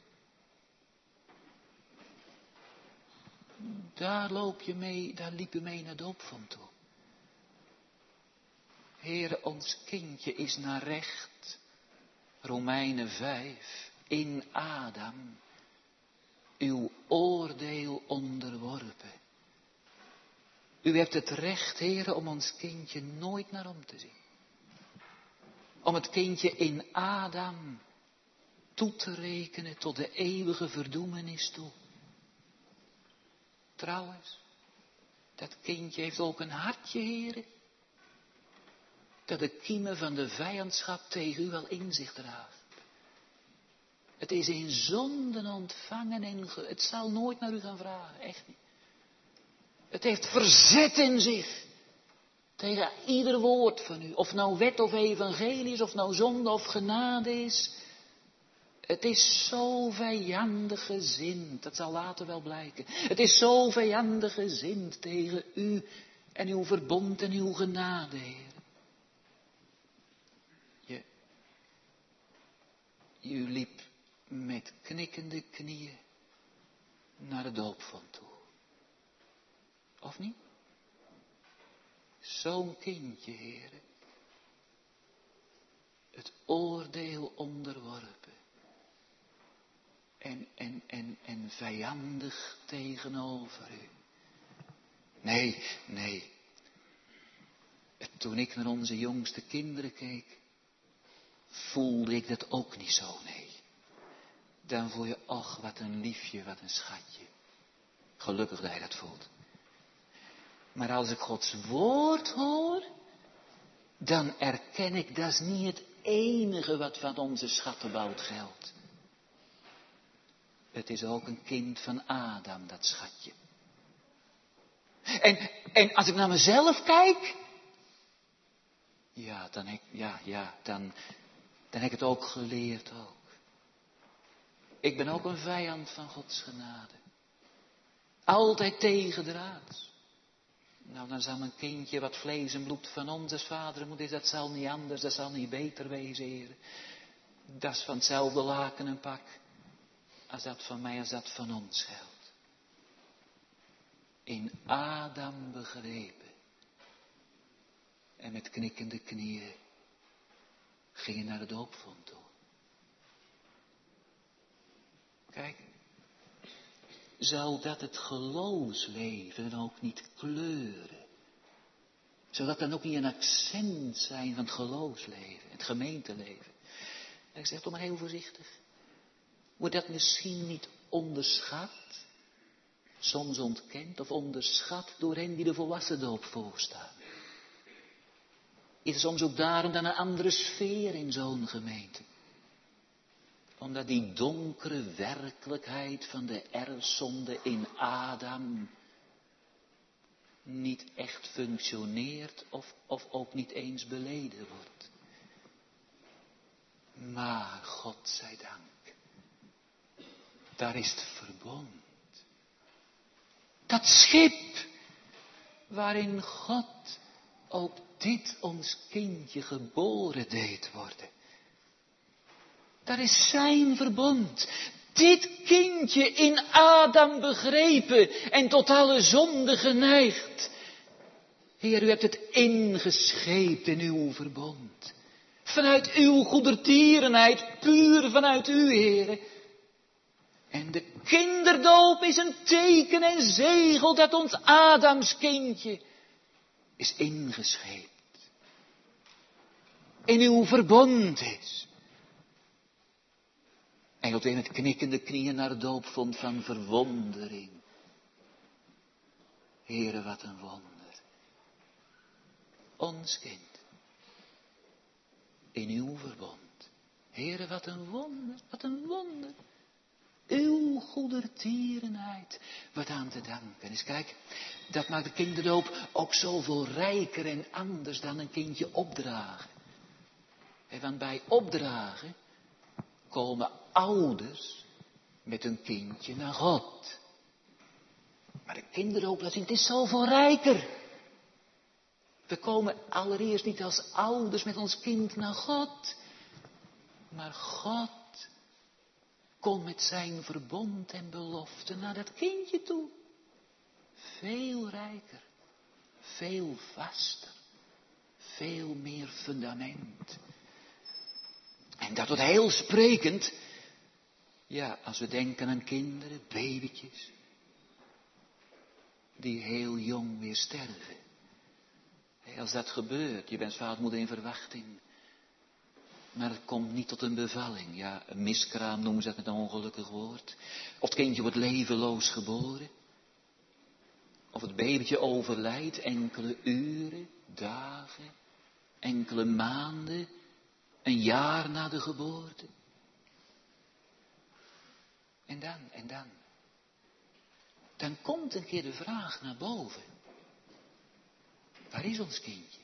Daar loop je mee, daar liep je mee naar doopvond toe. Heere, ons kindje is naar recht, Romeinen vijf, in Adam, uw oordeel onderworpen. U hebt het recht, Heere, om ons kindje nooit naar om te zien. Om het kindje in Adam toe te rekenen tot de eeuwige verdoemenis toe. Trouwens, dat kindje heeft ook een hartje, Heere, dat de kiemen van de vijandschap tegen u wel in zich draagt. Het is in zonden ontvangen en ge... het zal nooit naar u gaan vragen, echt niet. Het heeft verzet in zich tegen ieder woord van u. Of nou wet of evangelie is, of nou zonde of genade is. Het is zo vijandig gezind, dat zal later wel blijken. Het is zo vijandig gezind tegen u en uw verbond en uw genade, Heer. Je, je liep met knikkende knieën naar de doopvond toe. Of niet? Zo'n kindje, Heer. Het oordeel onderworpen. En, en, en, en vijandig tegenover u. Nee, nee. Toen ik naar onze jongste kinderen keek, voelde ik dat ook niet zo, nee. Dan voel je, och, wat een liefje, wat een schatje. Gelukkig dat je dat voelt. Maar als ik Gods woord hoor, dan erken ik, dat is niet het enige wat van onze schattenbouw geldt. Het is ook een kind van Adam, dat schatje. En, en als ik naar mezelf kijk, ja, dan heb, ja, ja, dan, dan heb ik het ook geleerd ook. Ik ben ook een vijand van Gods genade. Altijd tegendraads. Nou, dan zal mijn kindje wat vlees en bloed van ons als vader en moeder is, dat zal niet anders, dat zal niet beter wezen, Heer. Dat is van hetzelfde laken en pak. Als dat van mij, als dat van ons geldt. In Adam begrepen. En met knikkende knieën ging je naar de doopvond toe. Kijk, zou dat het geloofsleven ook niet kleuren? Zou dat dan ook niet een accent zijn van het geloofsleven, het gemeenteleven? En ik zeg toch maar heel voorzichtig. Wordt dat misschien niet onderschat, soms ontkend of onderschat door hen die de volwassen doop voorstaan? Is het soms ook daarom dan een andere sfeer in zo'n gemeente? Omdat die donkere werkelijkheid van de erfzonde in Adam niet echt functioneert of, of ook niet eens beleden wordt. Maar God zij dank, daar is het verbond. Dat schip waarin God ook dit ons kindje geboren deed worden. Dat is zijn verbond. Dit kindje in Adam begrepen en tot alle zonde geneigd. Heer, u hebt het ingescheept in uw verbond. Vanuit uw goedertierenheid, puur vanuit u, Heer. En de kinderdoop is een teken en zegel dat ons Adams kindje is ingescheept. In uw verbond is. En dat hij met knikkende knieën naar doop vond van verwondering. Heere, wat een wonder. Ons kind. In uw verbond. Heere, wat een wonder, wat een wonder. Uw goedertierenheid, wat aan te danken is. Kijk, dat maakt de kinderdoop ook zoveel rijker en anders dan een kindje opdragen. En want bij opdragen komen ouders met hun kindje naar God. Maar de kinderdoop laat zien, het is zoveel rijker. We komen allereerst niet als ouders met ons kind naar God. Maar God komt met zijn verbond en belofte naar dat kindje toe. Veel rijker, veel vaster, veel meer fundament. En dat wordt heel sprekend. Ja, als we denken aan kinderen, babytjes. Die heel jong weer sterven. Als dat gebeurt, je bent vader, moeder in verwachting. Maar het komt niet tot een bevalling. Ja, een miskraam noemen ze dat met een ongelukkig woord. Of het kindje wordt levenloos geboren. Of het babytje overlijdt enkele uren, dagen, enkele maanden, een jaar na de geboorte. En dan, en dan. Dan komt een keer de vraag naar boven. Waar is ons kindje?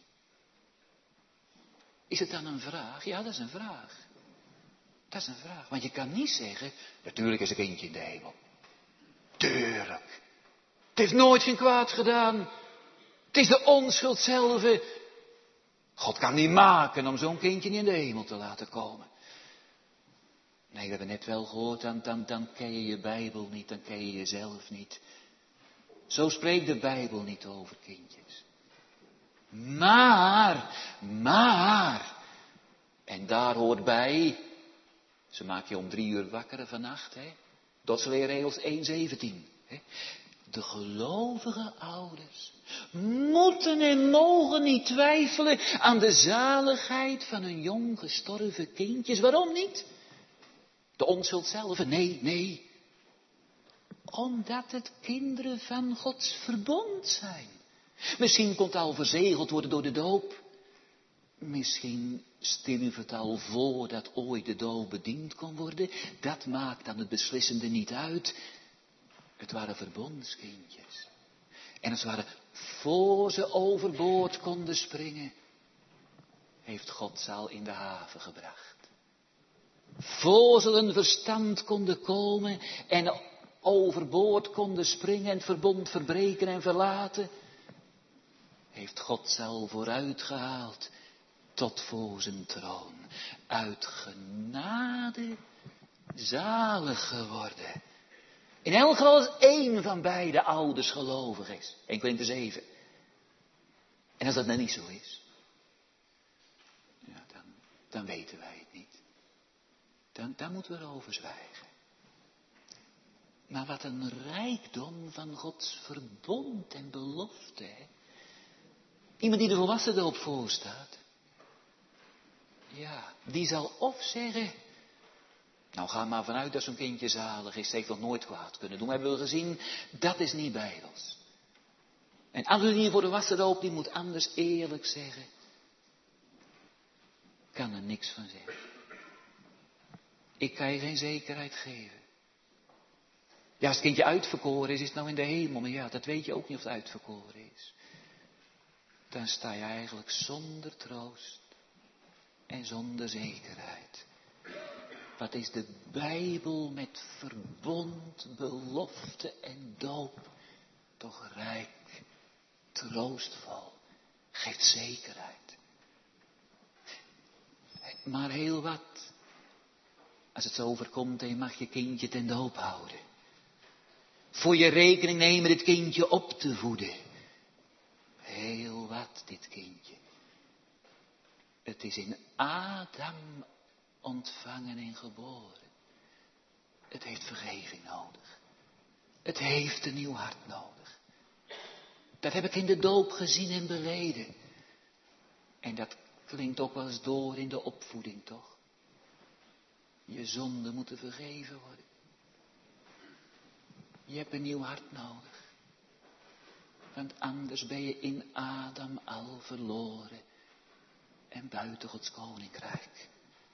Is het dan een vraag? Ja, dat is een vraag. Dat is een vraag. Want je kan niet zeggen, natuurlijk is een kindje in de hemel. Tuurlijk. Het heeft nooit geen kwaad gedaan. Het is de onschuld zelf. God kan niet maken om zo'n kindje niet in de hemel te laten komen. Nee, we hebben net wel gehoord, dan, dan, dan ken je je Bijbel niet, dan ken je jezelf niet. Zo spreekt de Bijbel niet over kindjes. Maar, maar, en daar hoort bij, ze maken je om drie uur wakker vannacht, hè. Dat is leerregels één zeventien. Hè. De gelovige ouders moeten en mogen niet twijfelen aan de zaligheid van hun jong gestorven kindjes. Waarom niet? De onschuld zelf? Nee, nee. Omdat het kinderen van Gods verbond zijn. Misschien kon het al verzegeld worden door de doop. Misschien stierf het al voordat ooit de doop bediend kon worden. Dat maakt dan het beslissende niet uit. Het waren verbondskindjes. En als het ware, voor ze overboord konden springen, heeft God ze al in de haven gebracht. Voor ze hun verstand konden komen en overboord konden springen en het verbond verbreken en verlaten, heeft God ze al vooruitgehaald tot voor zijn troon. Uit genade zalig geworden. In elk geval is één van beide ouders gelovig is. Eerste Korinthe zeven. En als dat nou niet zo is, ja, dan, dan weten wij het niet. Dan, dan moeten we erover zwijgen. Maar wat een rijkdom van Gods verbond en belofte. Hè? Iemand die de volwassen doop voorstaat. Ja, die zal of zeggen, nou ga maar vanuit dat zo'n kindje zalig is. Ze heeft nog nooit kwaad kunnen doen. Hebben we gezien, dat is niet bijbels. En andere die voor de wassendoop, die moet anders eerlijk zeggen. Ik kan er niks van zeggen. Ik kan je geen zekerheid geven. Ja, als het kindje uitverkoren is, is het nou in de hemel. Maar ja, dat weet je ook niet of het uitverkoren is. Dan sta je eigenlijk zonder troost en zonder zekerheid. Wat is de Bijbel met verbond, belofte en doop toch rijk troostvol, geeft zekerheid. Maar heel wat, als het zo overkomt en je mag je kindje ten doop houden. Voor je rekening nemen dit kindje op te voeden. Heel wat, dit kindje. Het is in Adam ontvangen en geboren. Het heeft vergeving nodig. Het heeft een nieuw hart nodig. Dat heb ik in de doop gezien en beleden. En dat klinkt ook wel eens door in de opvoeding, toch? Je zonden moeten vergeven worden. Je hebt een nieuw hart nodig. Want anders ben je in Adam al verloren. En buiten Gods koninkrijk.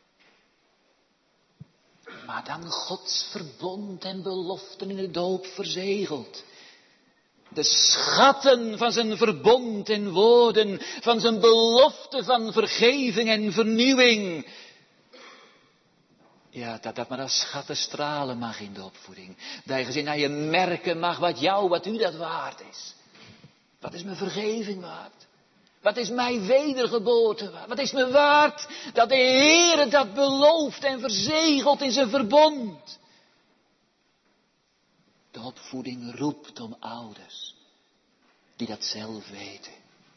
Maar dan Gods verbond en beloften in de doop verzegeld. De schatten van zijn verbond en woorden, van zijn belofte van vergeving en vernieuwing. Ja, dat dat maar als schatten stralen mag in de opvoeding. Dat je gezin naar je merken mag wat jou, wat u dat waard is. Wat is mijn vergeving waard? Wat is mijn wedergeboorte waard? Wat is me waard dat de Heere dat belooft en verzegelt in zijn verbond? De opvoeding roept om ouders die dat zelf weten.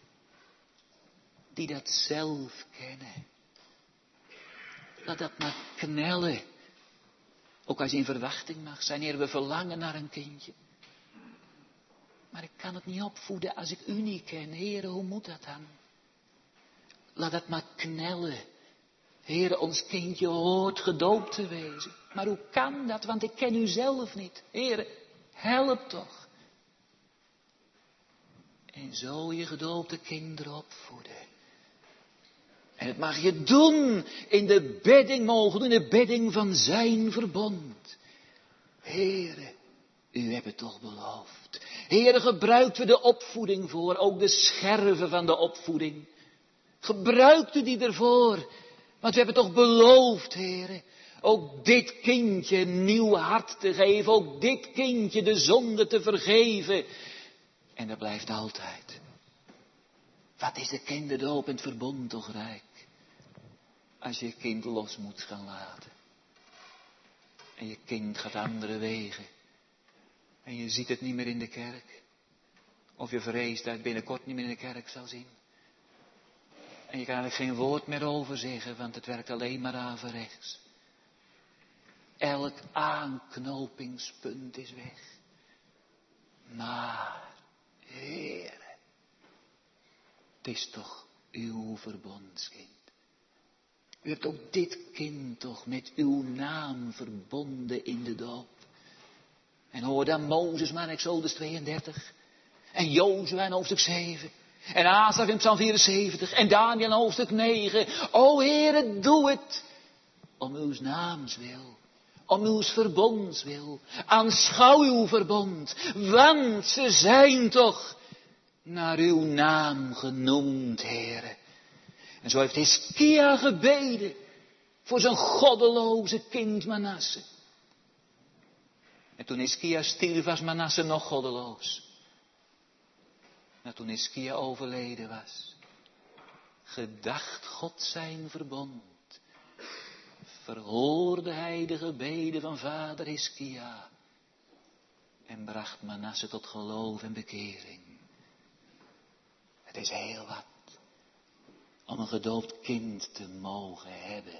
Die dat zelf kennen. Laat dat maar knellen. Ook als je in verwachting mag zijn. Heer, we verlangen naar een kindje. Maar ik kan het niet opvoeden als ik u niet ken. Heer, hoe moet dat dan? Laat dat maar knellen. Heer, ons kindje hoort gedoopt te wezen. Maar hoe kan dat? Want ik ken u zelf niet. Heer, help toch. En zo je gedoopte kinderen opvoeden. En het mag je doen in de bedding mogen doen, in de bedding van zijn verbond. Heere, u hebt het toch beloofd. Heere, gebruikt u de opvoeding voor, ook de scherven van de opvoeding. Gebruikt u die ervoor, want u hebt het toch beloofd, Heere. Ook dit kindje een nieuw hart te geven, ook dit kindje de zonde te vergeven. En dat blijft altijd. Wat is de kinderdoop en het verbond toch rijk? Als je je kind los moet gaan laten. En je kind gaat andere wegen. En je ziet het niet meer in de kerk. Of je vreest dat het binnenkort niet meer in de kerk zal zien. En je kan eigenlijk geen woord meer over zeggen, want het werkt alleen maar averechts. Elk aanknopingspunt is weg. Maar, Heere, het is toch uw verbondskind. U hebt ook dit kind toch met uw naam verbonden in de doop. En hoor dan Mozes maar in Exodus tweeëndertig. En Jozua in hoofdstuk zeven. En Asaf in Psalm vierenzeventig. En Daniel in hoofdstuk negen. O Heere, doe het. Om uw naams wil. Om uw verbonds wil. Aanschouw uw verbond. Want ze zijn toch naar uw naam genoemd, Heere. En zo heeft Hiskia gebeden voor zijn goddeloze kind Manasse. En toen Hiskia stierf was Manasse nog goddeloos. Maar toen Hiskia overleden was, gedacht God zijn verbond, verhoorde hij de gebeden van vader Hiskia en bracht Manasse tot geloof en bekering. Het is heel wat om een gedoopt kind te mogen hebben.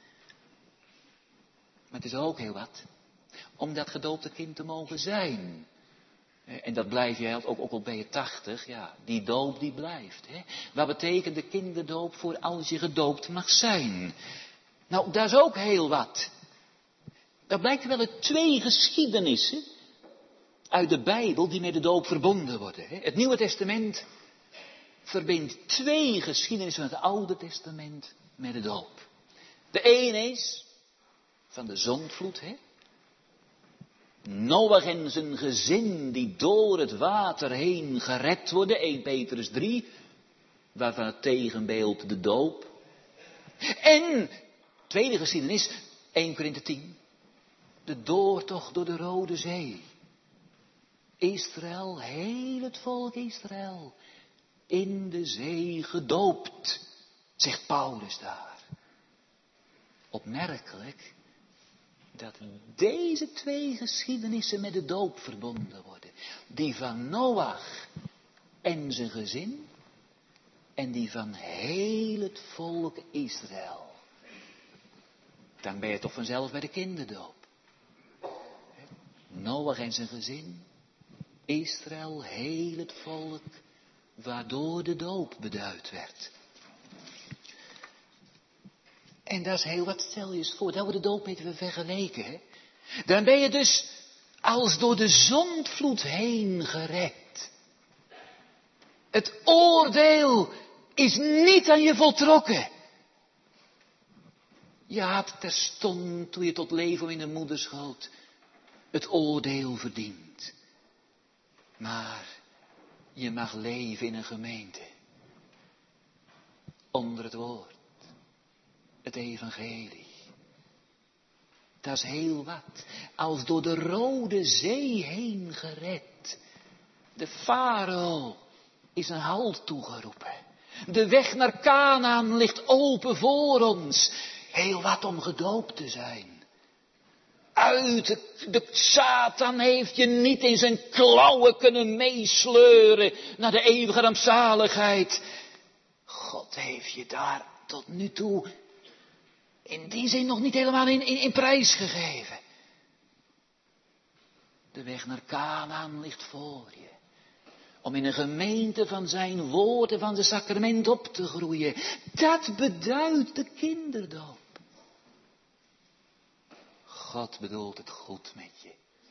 Maar het is ook heel wat om dat gedoopte kind te mogen zijn. En dat blijf je ook, ook al ben je tachtig, ja, die doop die blijft. Hè? Wat betekent de kinderdoop voor als je gedoopt mag zijn? Nou, dat is ook heel wat. Dat blijkt wel uit twee geschiedenissen uit de Bijbel die met de doop verbonden worden. Hè? Het Nieuwe Testament verbindt twee geschiedenissen van het Oude Testament met de doop. De ene is van de zondvloed, hè? Noach en zijn gezin die door het water heen gered worden, Eerste Petrus drie, waarvan het tegenbeeld de doop. En, tweede geschiedenis, Eerste Korinthe tien, de doortocht door de Rode Zee. Israël, heel het volk Israël, in de zee gedoopt, zegt Paulus daar. Opmerkelijk dat deze twee geschiedenissen met de doop verbonden worden. Die van Noach en zijn gezin en die van heel het volk Israël. Dan ben je toch vanzelf bij de kinderdoop. Noach en zijn gezin, Israël, heel het volk, waardoor de doop beduid werd. En dat is heel wat, stel je eens voor, dat we de doop even vergeleken. Hè? Dan ben je dus als door de zondvloed heen gered. Het oordeel is niet aan je voltrokken. Je had terstond, toen je tot leven in de moederschoot, het oordeel verdiend. Maar je mag leven in een gemeente. Onder het woord. Het evangelie. Dat is heel wat. Als door de Rode Zee heen gered. De farao is een halt toegeroepen. De weg naar Kanaan ligt open voor ons. Heel wat om gedoopt te zijn. Uit de, de Satan heeft je niet in zijn klauwen kunnen meesleuren naar de eeuwige rampzaligheid. God heeft je daar tot nu toe in die zin nog niet helemaal in, in, in prijs gegeven. De weg naar Kanaan ligt voor je. Om in een gemeente van zijn woord en van zijn sacrament op te groeien. Dat beduidt de kinderdoop. God bedoelt het goed met je.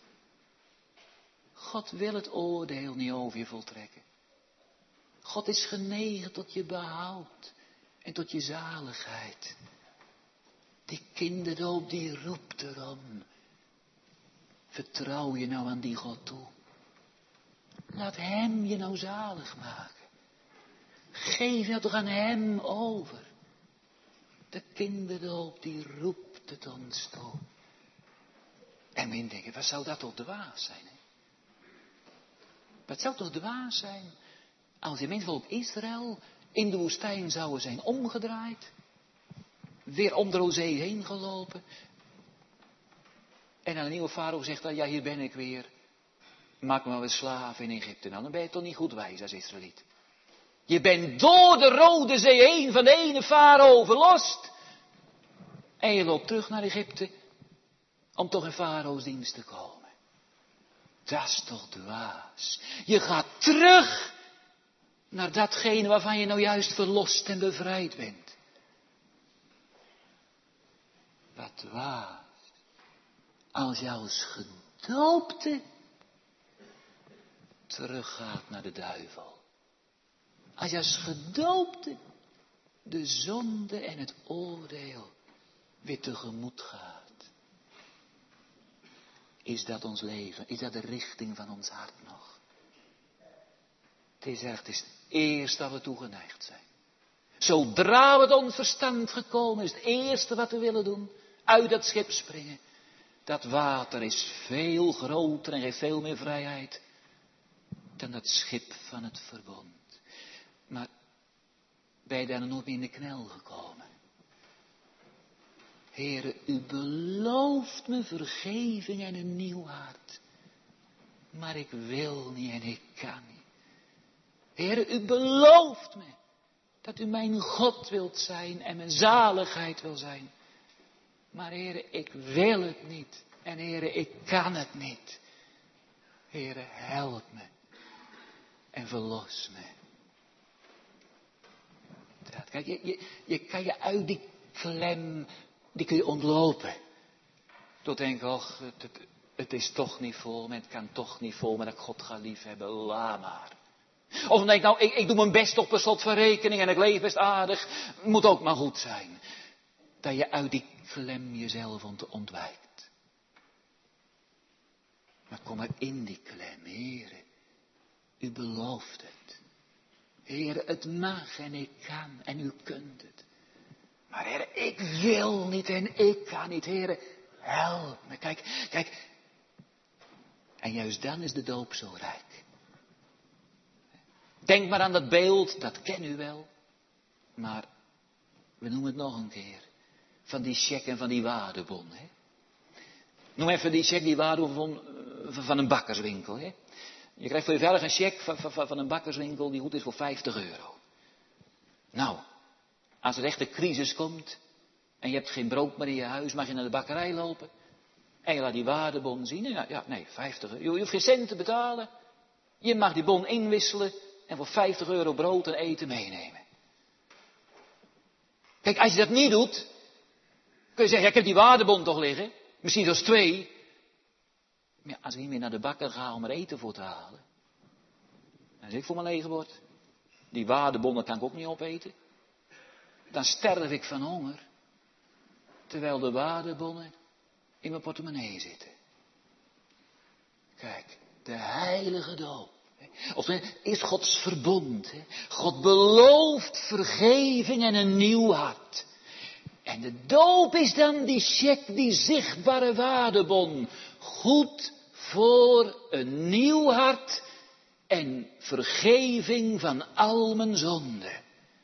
God wil het oordeel niet over je voltrekken. God is genegen tot je behoud en tot je zaligheid. Die kinderdoop die roept erom. Vertrouw je nou aan die God toe. Laat hem je nou zalig maken. Geef je toch aan hem over. De kinderdoop die roept het ons toe. En men denkt, wat zou dat toch dwaas zijn? Hè? Wat zou toch dwaas zijn als die mensen van Israël in de woestijn zouden zijn omgedraaid. Weer om de zee heen gelopen. En aan een nieuwe farao zegt dan, ja hier ben ik weer. Maak me maar weer slaaf in Egypte. Nou, dan ben je toch niet goed wijs als Israëliet. Je bent door de Rode Zee heen van de ene farao verlost. En je loopt terug naar Egypte. Om toch in farao's dienst te komen. Dat is toch dwaas. Je gaat terug naar datgene waarvan je nou juist verlost en bevrijd bent. Wat dwaas. Als je als gedoopte teruggaat naar de duivel. Als je als gedoopte de zonde en het oordeel weer tegemoet gaat. Is dat ons leven? Is dat de richting van ons hart nog? Het is echt het eerste dat we toegeneigd zijn. Zodra we tot ons verstand gekomen is, het eerste wat we willen doen, uit dat schip springen. Dat water is veel groter en geeft veel meer vrijheid dan dat schip van het verbond. Maar ben je daar nog nooit meer in de knel gekomen? Heere, u belooft me vergeving en een nieuw hart. Maar ik wil niet en ik kan niet. Heere, u belooft me dat u mijn God wilt zijn en mijn zaligheid wil zijn. Maar Heere, ik wil het niet. En Heere, ik kan het niet. Heere, help me. En verlos me. Dat, kijk, je, je, je kan je uit die klem, die kun je ontlopen. Tot denken, och, het, het, het is toch niet vol, maar het kan toch niet vol, maar dat ik God ga liefhebben, laat maar. Of dan denk ik, nou, ik, ik doe mijn best op per slot van rekening en ik leef best aardig, moet ook maar goed zijn. Dat je uit die klem jezelf ont, ontwijkt. Maar kom maar in die klem, Heere. U belooft het. Heere, het mag en ik kan en u kunt het. Maar Heere, ik wil niet en ik kan niet. Heere, help me. Kijk, kijk. En juist dan is de doop zo rijk. Denk maar aan dat beeld, dat ken u wel. Maar we noemen het nog een keer. Van die cheque en van die waardebon. Hè? Noem even die cheque, die waardebon van een bakkerswinkel. Hè? Je krijgt voor je verjaardag een cheque van, van, van een bakkerswinkel die goed is voor vijftig euro. Nou, als er echt een crisis komt en je hebt geen brood meer in je huis, mag je naar de bakkerij lopen. En je laat die waardebon zien. Ja, ja nee, vijftig euro. Je hoeft geen cent te betalen. Je mag die bon inwisselen en voor vijftig euro brood en eten meenemen. Kijk, als je dat niet doet, kun je zeggen, ja, ik heb die waardebon toch liggen. Misschien zelfs twee. Maar ja, als ik niet meer naar de bakker ga om er eten voor te halen. Dan zit ik voor mijn lege bord. Die waardebonnen kan ik ook niet opeten. Dan sterf ik van honger. Terwijl de waardebonnen in mijn portemonnee zitten. Kijk, de heilige doop. Of is Gods verbond. Hè? God belooft vergeving en een nieuw hart. En de doop is dan die cheque, die zichtbare waardebon. Goed voor een nieuw hart en vergeving van al mijn zonden.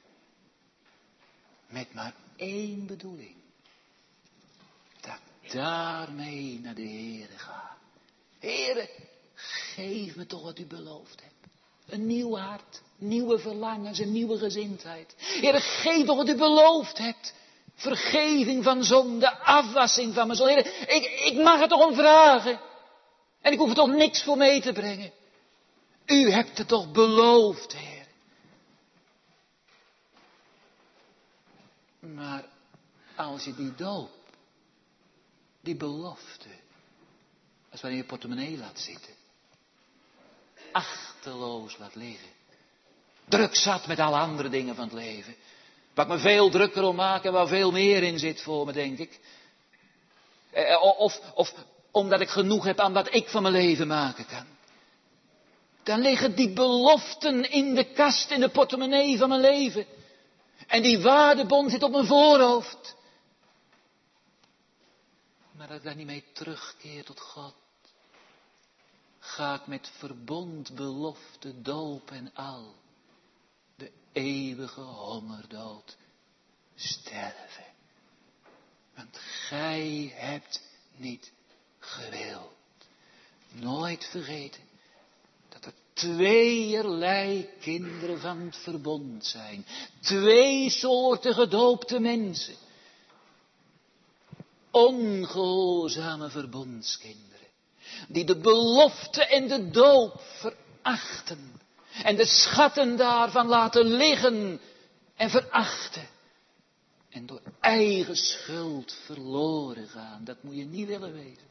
Met maar één bedoeling. Dat ik daarmee naar de Heere ga. Heere, geef me toch wat u beloofd hebt. Een nieuw hart, nieuwe verlangens, een nieuwe gezindheid. Heere, geef toch wat u beloofd hebt. Vergeving van zonde, afwassing van mijn zonde. Heere, ik, ik mag er toch om vragen. En ik hoef er toch niks voor mee te brengen. U hebt het toch beloofd, Heer. Maar als je die doop, die belofte, als wij in je portemonnee laat zitten, achterloos laat liggen, druk zat met alle andere dingen van het leven, waar ik me veel drukker om maak en waar veel meer in zit voor me, denk ik. Of, of omdat ik genoeg heb aan wat ik van mijn leven maken kan. Dan liggen die beloften in de kast, in de portemonnee van mijn leven. En die waardebon zit op mijn voorhoofd. Maar als ik daar niet mee terugkeer tot God, ga ik met verbond, belofte, doop en al de eeuwige hongerdood sterven. Want gij hebt niet gewild. Nooit vergeten dat er tweeërlei kinderen van het verbond zijn. Twee soorten gedoopte mensen. Ongehoorzame verbondskinderen. Die de belofte en de doop verachten. En de schatten daarvan laten liggen en verachten. En door eigen schuld verloren gaan. Dat moet je niet willen weten.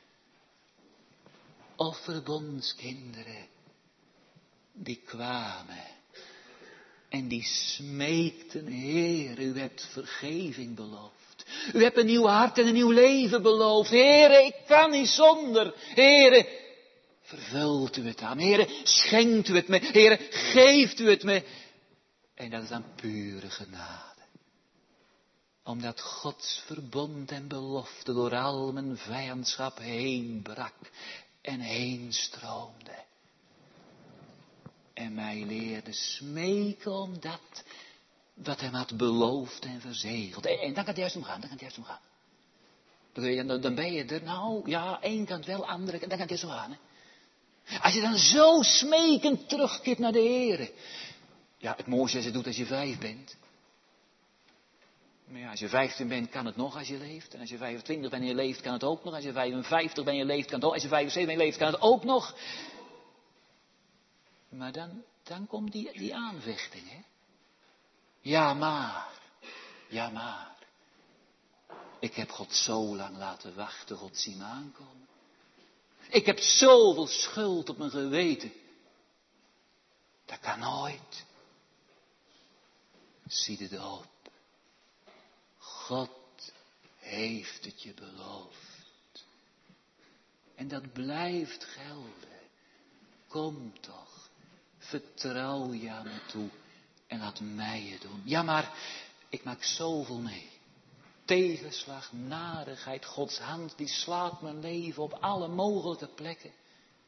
Of verbondskinderen. Die kwamen. En die smeekten, Heer, u hebt vergeving beloofd. U hebt een nieuw hart en een nieuw leven beloofd. Heere, ik kan niet zonder. Heere, vervult u het aan. Heere, schenkt u het me. Heere, geeft u het me. En dat is dan pure genade. Omdat Gods verbond en belofte door al mijn vijandschap heen brak en heen stroomde. En mij leerde smeken om dat wat hem had beloofd en verzegeld. En, en dan kan het juist omgaan, dan kan het juist omgaan. Dan, dan ben je er, nou ja, één kant wel, andere kant, dan kan het juist omgaan. Hè? Als je dan zo smekend terugkeert naar de Heere. Ja, het mooiste is het doet als je vijf bent. Maar ja, als je vijftien bent, kan het nog als je leeft. En als je vijfentwintig bent en je leeft, kan het ook nog. Als je vijfenvijftig bent en je leeft, kan het ook. Als je vijfenzeventig bent en je leeft, kan het ook nog. Maar dan, dan komt die, die aanvechting, hè. Ja, maar. Ja, maar. Ik heb God zo lang laten wachten, God zie me aankomen. Ik heb zoveel schuld op mijn geweten. Dat kan nooit. Zie de doop. God heeft het je beloofd. En dat blijft gelden. Kom toch. Vertrouw je aan me toe. En laat mij het doen. Ja, maar ik maak zoveel mee. Tegenslag, narigheid, Gods hand die slaat mijn leven op alle mogelijke plekken.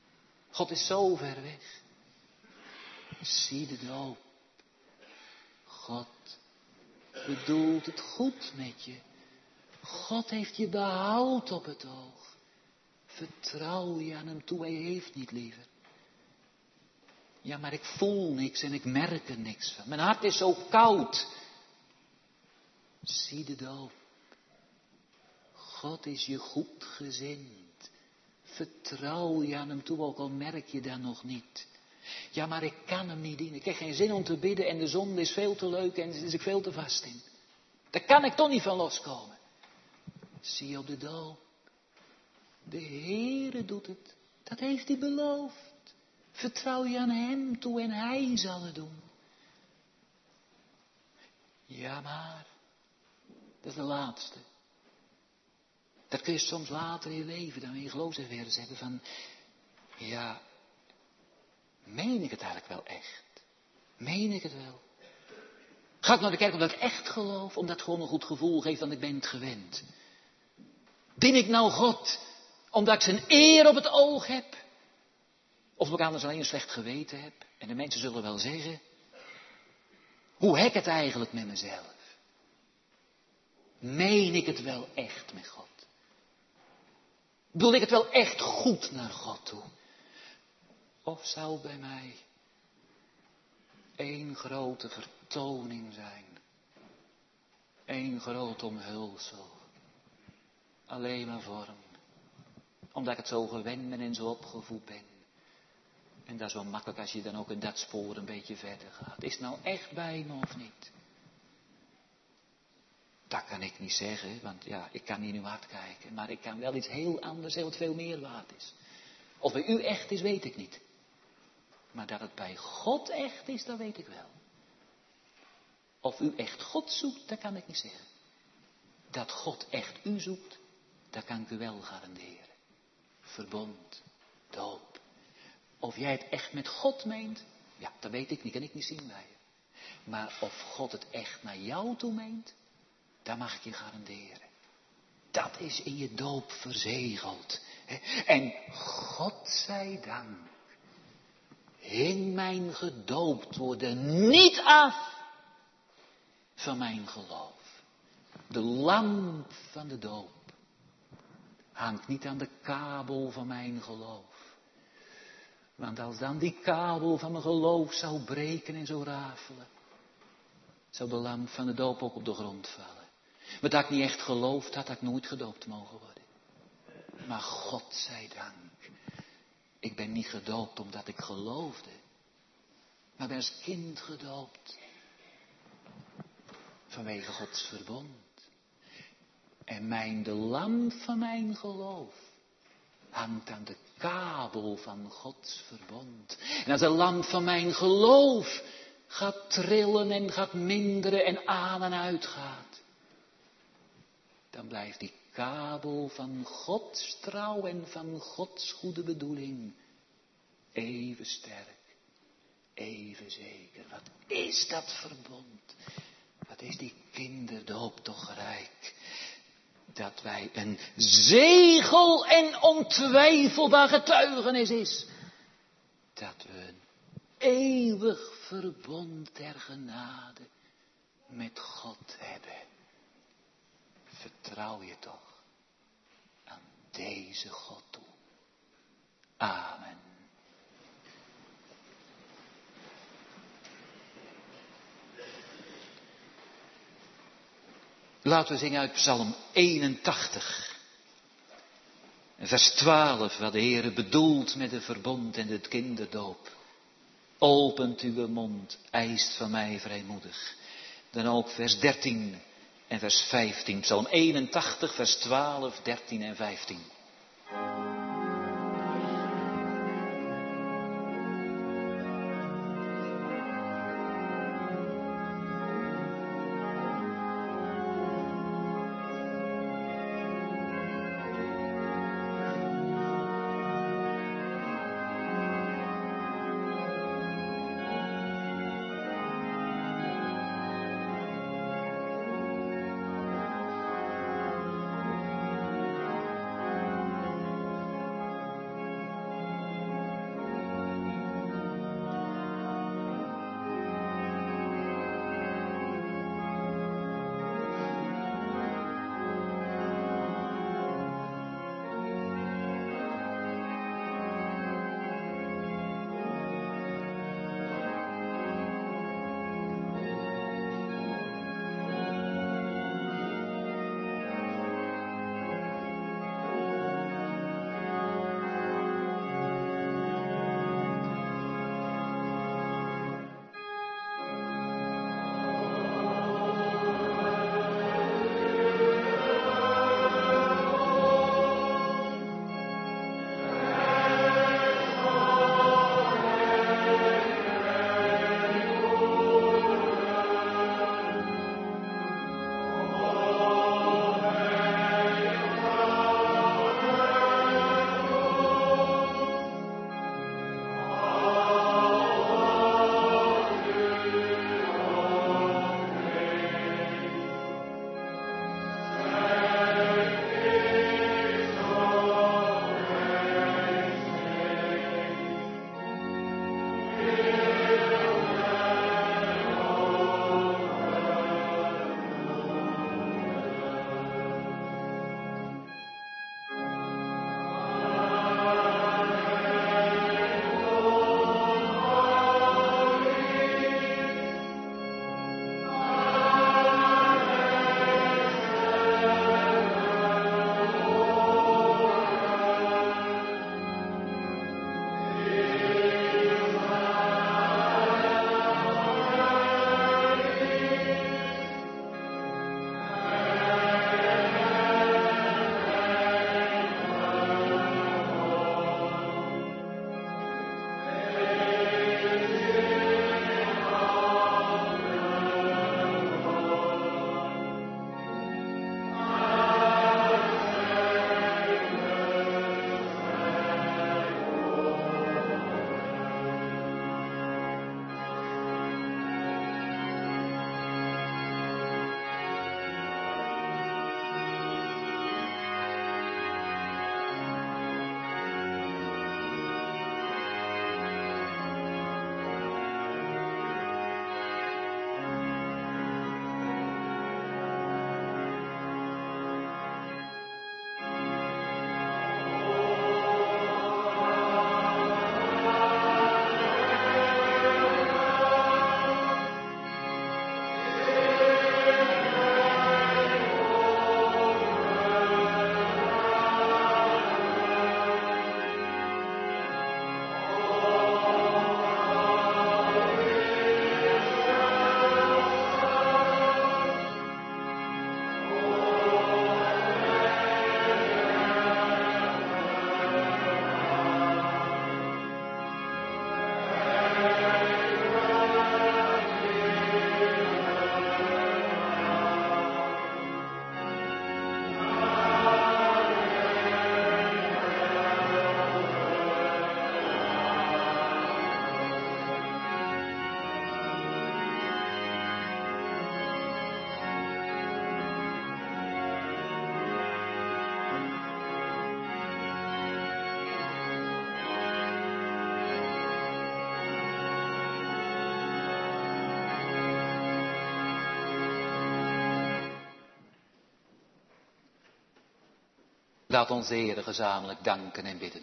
God is zo ver weg. Zie de doop. God bedoelt het goed met je. God heeft je behoud op het oog. Vertrouw je aan hem toe, hij heeft niet liever. Ja, maar ik voel niks en ik merk er niks van. Mijn hart is zo koud. Zie de doop. God is je goedgezind. Vertrouw je aan hem toe, ook al merk je dat nog niet. Ja, maar ik kan hem niet dienen. Ik heb geen zin om te bidden en de zonde is veel te leuk en daar zit ik veel te vast in. Daar kan ik toch niet van loskomen. Zie je op de doop. De Heere doet het. Dat heeft hij beloofd. Vertrouw je aan hem toe en hij zal het doen. Ja, maar dat is de laatste. Dat kun je soms later in je leven dan in je geloofservaring zeggen van, ja, meen ik het eigenlijk wel echt? Meen ik het wel? Ga ik naar de kerk omdat ik echt geloof, omdat het gewoon een goed gevoel geeft, want ik ben het gewend? Dien ik nou God omdat ik zijn eer op het oog heb? Of omdat ik anders alleen een slecht geweten heb? En de mensen zullen wel zeggen, hoe heb ik het eigenlijk met mezelf? Meen ik het wel echt met God? Bedoel ik het wel echt goed naar God toe? Of zou bij mij één grote vertoning zijn? Eén groot omhulsel. Alleen maar vorm. Omdat ik het zo gewend ben en zo opgevoed ben. En dat is wel makkelijk als je dan ook in dat spoor een beetje verder gaat. Is het nou echt bij me of niet? Dat kan ik niet zeggen, want ja, ik kan niet in uw hart kijken. Maar ik kan wel iets heel anders zeggen wat veel meer waard is. Of bij u echt is, weet ik niet. Maar dat het bij God echt is, dat weet ik wel. Of u echt God zoekt, dat kan ik niet zeggen. Dat God echt u zoekt, dat kan ik u wel garanderen. Verbond, doop. Of jij het echt met God meent, ja, dat weet ik niet, kan ik niet zien bij je. Maar of God het echt naar jou toe meent, dat mag ik je garanderen. Dat is in je doop verzegeld. En God zij dank, hing mijn gedoopt worden niet af van mijn geloof. De lamp van de doop hangt niet aan de kabel van mijn geloof. Want als dan die kabel van mijn geloof zou breken en zou rafelen, zou de lamp van de doop ook op de grond vallen. Maar dat ik niet echt geloofd had, had ik nooit gedoopt mogen worden. Maar God zij dank, ik ben niet gedoopt omdat ik geloofde. Maar ben als kind gedoopt. Vanwege Gods verbond. En mijn, de lamp van mijn geloof hangt aan de kabel van Gods verbond. En als de lamp van mijn geloof gaat trillen en gaat minderen en aan en uit gaat, dan blijft die kabel van Gods trouw en van Gods goede bedoeling even sterk, even zeker. Wat is dat verbond? Wat is die kinderdoop toch rijk? Dat wij een zegel en ontwijfelbaar getuigenis is. Dat we een eeuwig verbond der genade met God hebben. Vertrouw je toch aan deze God toe. Amen. Laten we zingen uit Psalm eenentachtig. Vers twaalf, wat de Heere bedoelt met het verbond en het kinderdoop. Opent uw mond, eist van mij vrijmoedig. Dan ook vers dertien en vers vijftien. Psalm eenentachtig, vers twaalf, dertien en vijftien. Laat ons de Heere gezamenlijk danken en bidden.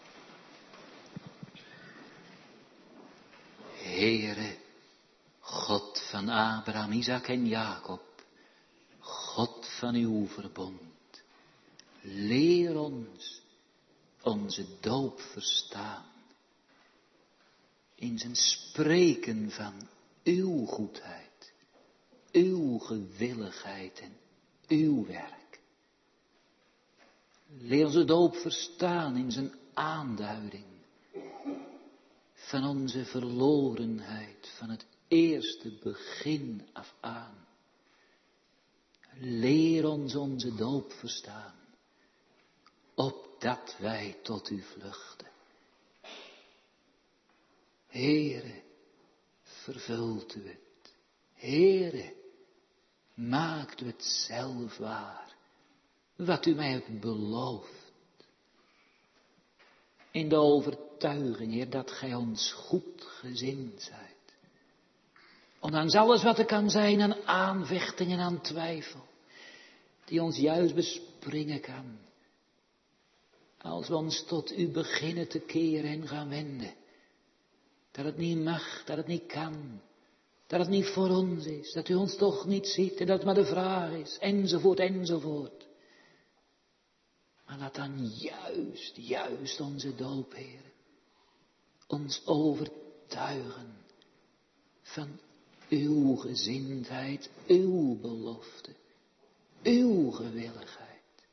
Heere, God van Abraham, Isaac en Jacob, God van uw verbond, leer ons onze doop verstaan, in zijn spreken van uw goedheid, uw gewilligheid en uw werk. Leer onze doop verstaan in zijn aanduiding van onze verlorenheid, van het eerste begin af aan. Leer ons onze doop verstaan, opdat wij tot u vluchten. Heere, vervult u het. Heere, maakt u het zelf waar, wat u mij hebt beloofd. In de overtuiging, Heer, dat gij ons goed gezind zijt. Ondanks alles wat er kan zijn aan aanvechting en aan twijfel, die ons juist bespringen kan. Als we ons tot u beginnen te keren en gaan wenden. Dat het niet mag, dat het niet kan. Dat het niet voor ons is, dat u ons toch niet ziet en dat het maar de vraag is, enzovoort, enzovoort. Maar laat dan juist, juist onze doop, Heer, ons overtuigen van uw gezindheid, uw belofte, uw gewilligheid.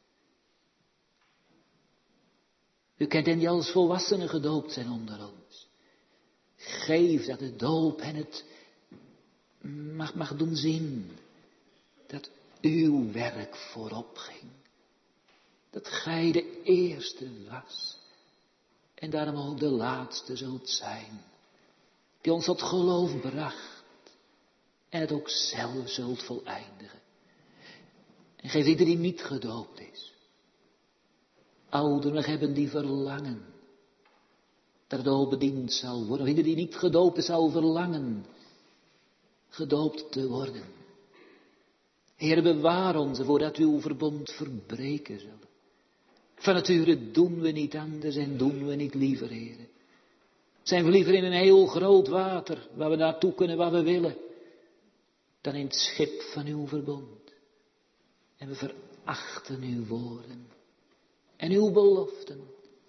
U kent hen die als volwassenen gedoopt zijn onder ons. Geef dat de doop hen het mag, mag doen zien dat uw werk voorop ging. Dat gij de eerste was en daarom ook de laatste zult zijn. Die ons tot geloof bracht en het ook zelf zult voleindigen. En geef ieder die niet gedoopt is. Ouderen hebben die verlangen dat het ook bediend zal worden. Of ieder die niet gedoopt is zal verlangen gedoopt te worden. Heer, bewaar ons voordat we uw verbond verbreken zullen. Van nature doen we niet anders en doen we niet liever, Heer. Zijn we liever in een heel groot water, waar we naartoe kunnen waar we willen, dan in het schip van uw verbond. En we verachten uw woorden en uw beloften.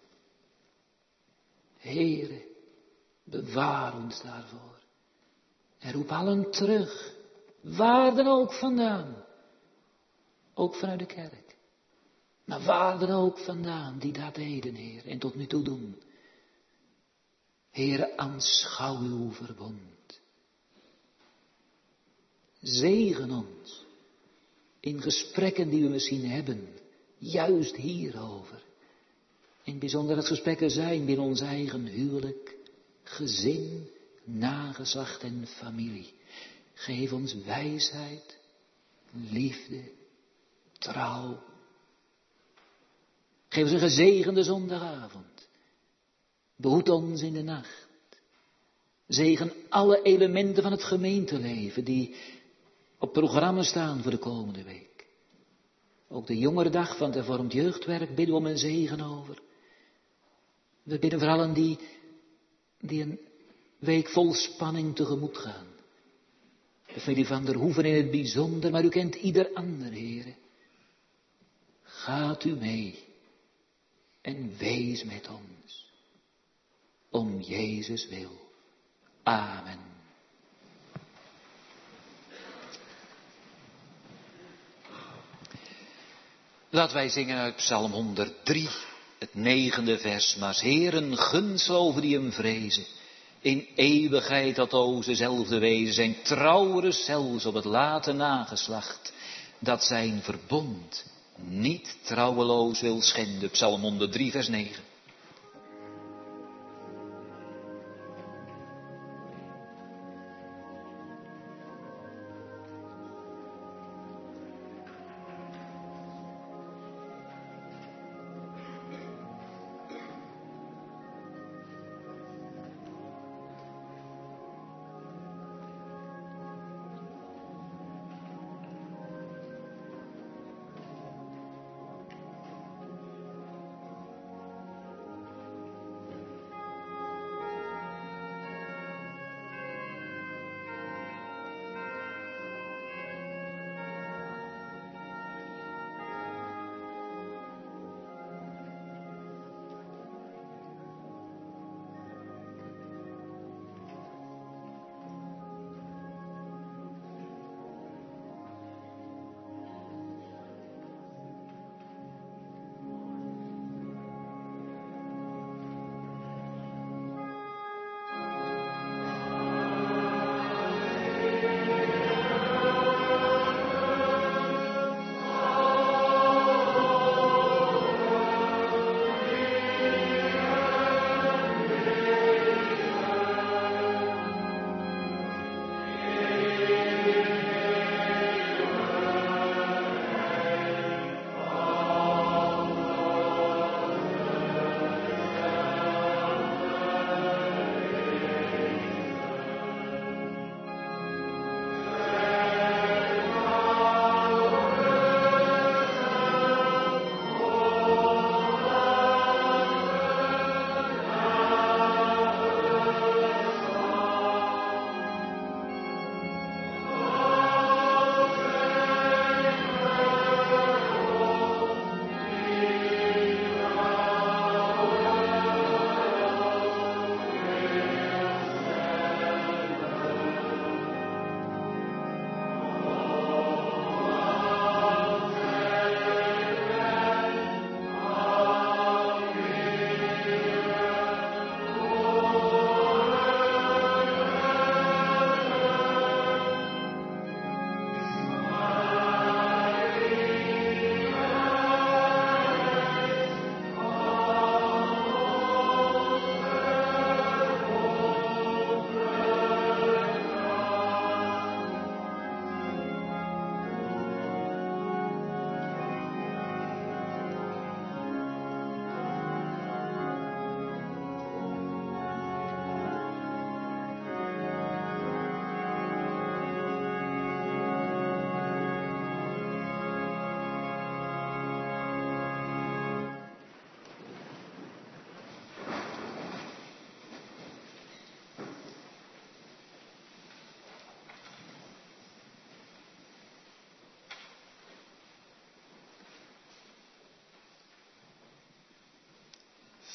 Heere, bewaar ons daarvoor. En roep allen terug, waar dan ook vandaan. Ook vanuit de kerk. Maar waar dan ook vandaan die dat deden, Heer, en tot nu toe doen. Heere, aanschouw uw verbond. Zegen ons in gesprekken die we misschien hebben, juist hierover. In bijzonder dat gesprekken zijn binnen ons eigen huwelijk, gezin, nageslacht en familie. Geef ons wijsheid, liefde, trouw. Geef ons een gezegende zondagavond. Behoed ons in de nacht. Zegen alle elementen van het gemeenteleven die op programma staan voor de komende week. Ook de jongerendag van het hervormd jeugdwerk bidden we om een zegen over. We bidden voor allen die, die een week vol spanning tegemoet gaan. De familie van der Hoeven in het bijzonder, maar u kent ieder ander, Heere. Gaat u mee en wees met ons. Om Jezus wil. Amen. Laten wij zingen uit Psalm honderddrie, het negende vers. Maar Heeren, gunst over die hem vrezen. In eeuwigheid dat o zezelfde wezen. Zijn trouw zelfs op het late nageslacht. Dat zijn verbond niet trouweloos wil schenden. Psalm honderddrie, vers negen.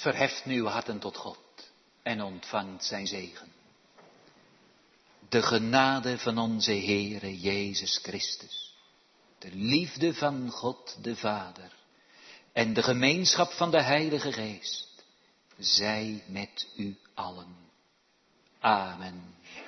Verheft nu uw harten tot God en ontvangt zijn zegen. De genade van onze Heere Jezus Christus, de liefde van God de Vader en de gemeenschap van de Heilige Geest, zij met u allen. Amen.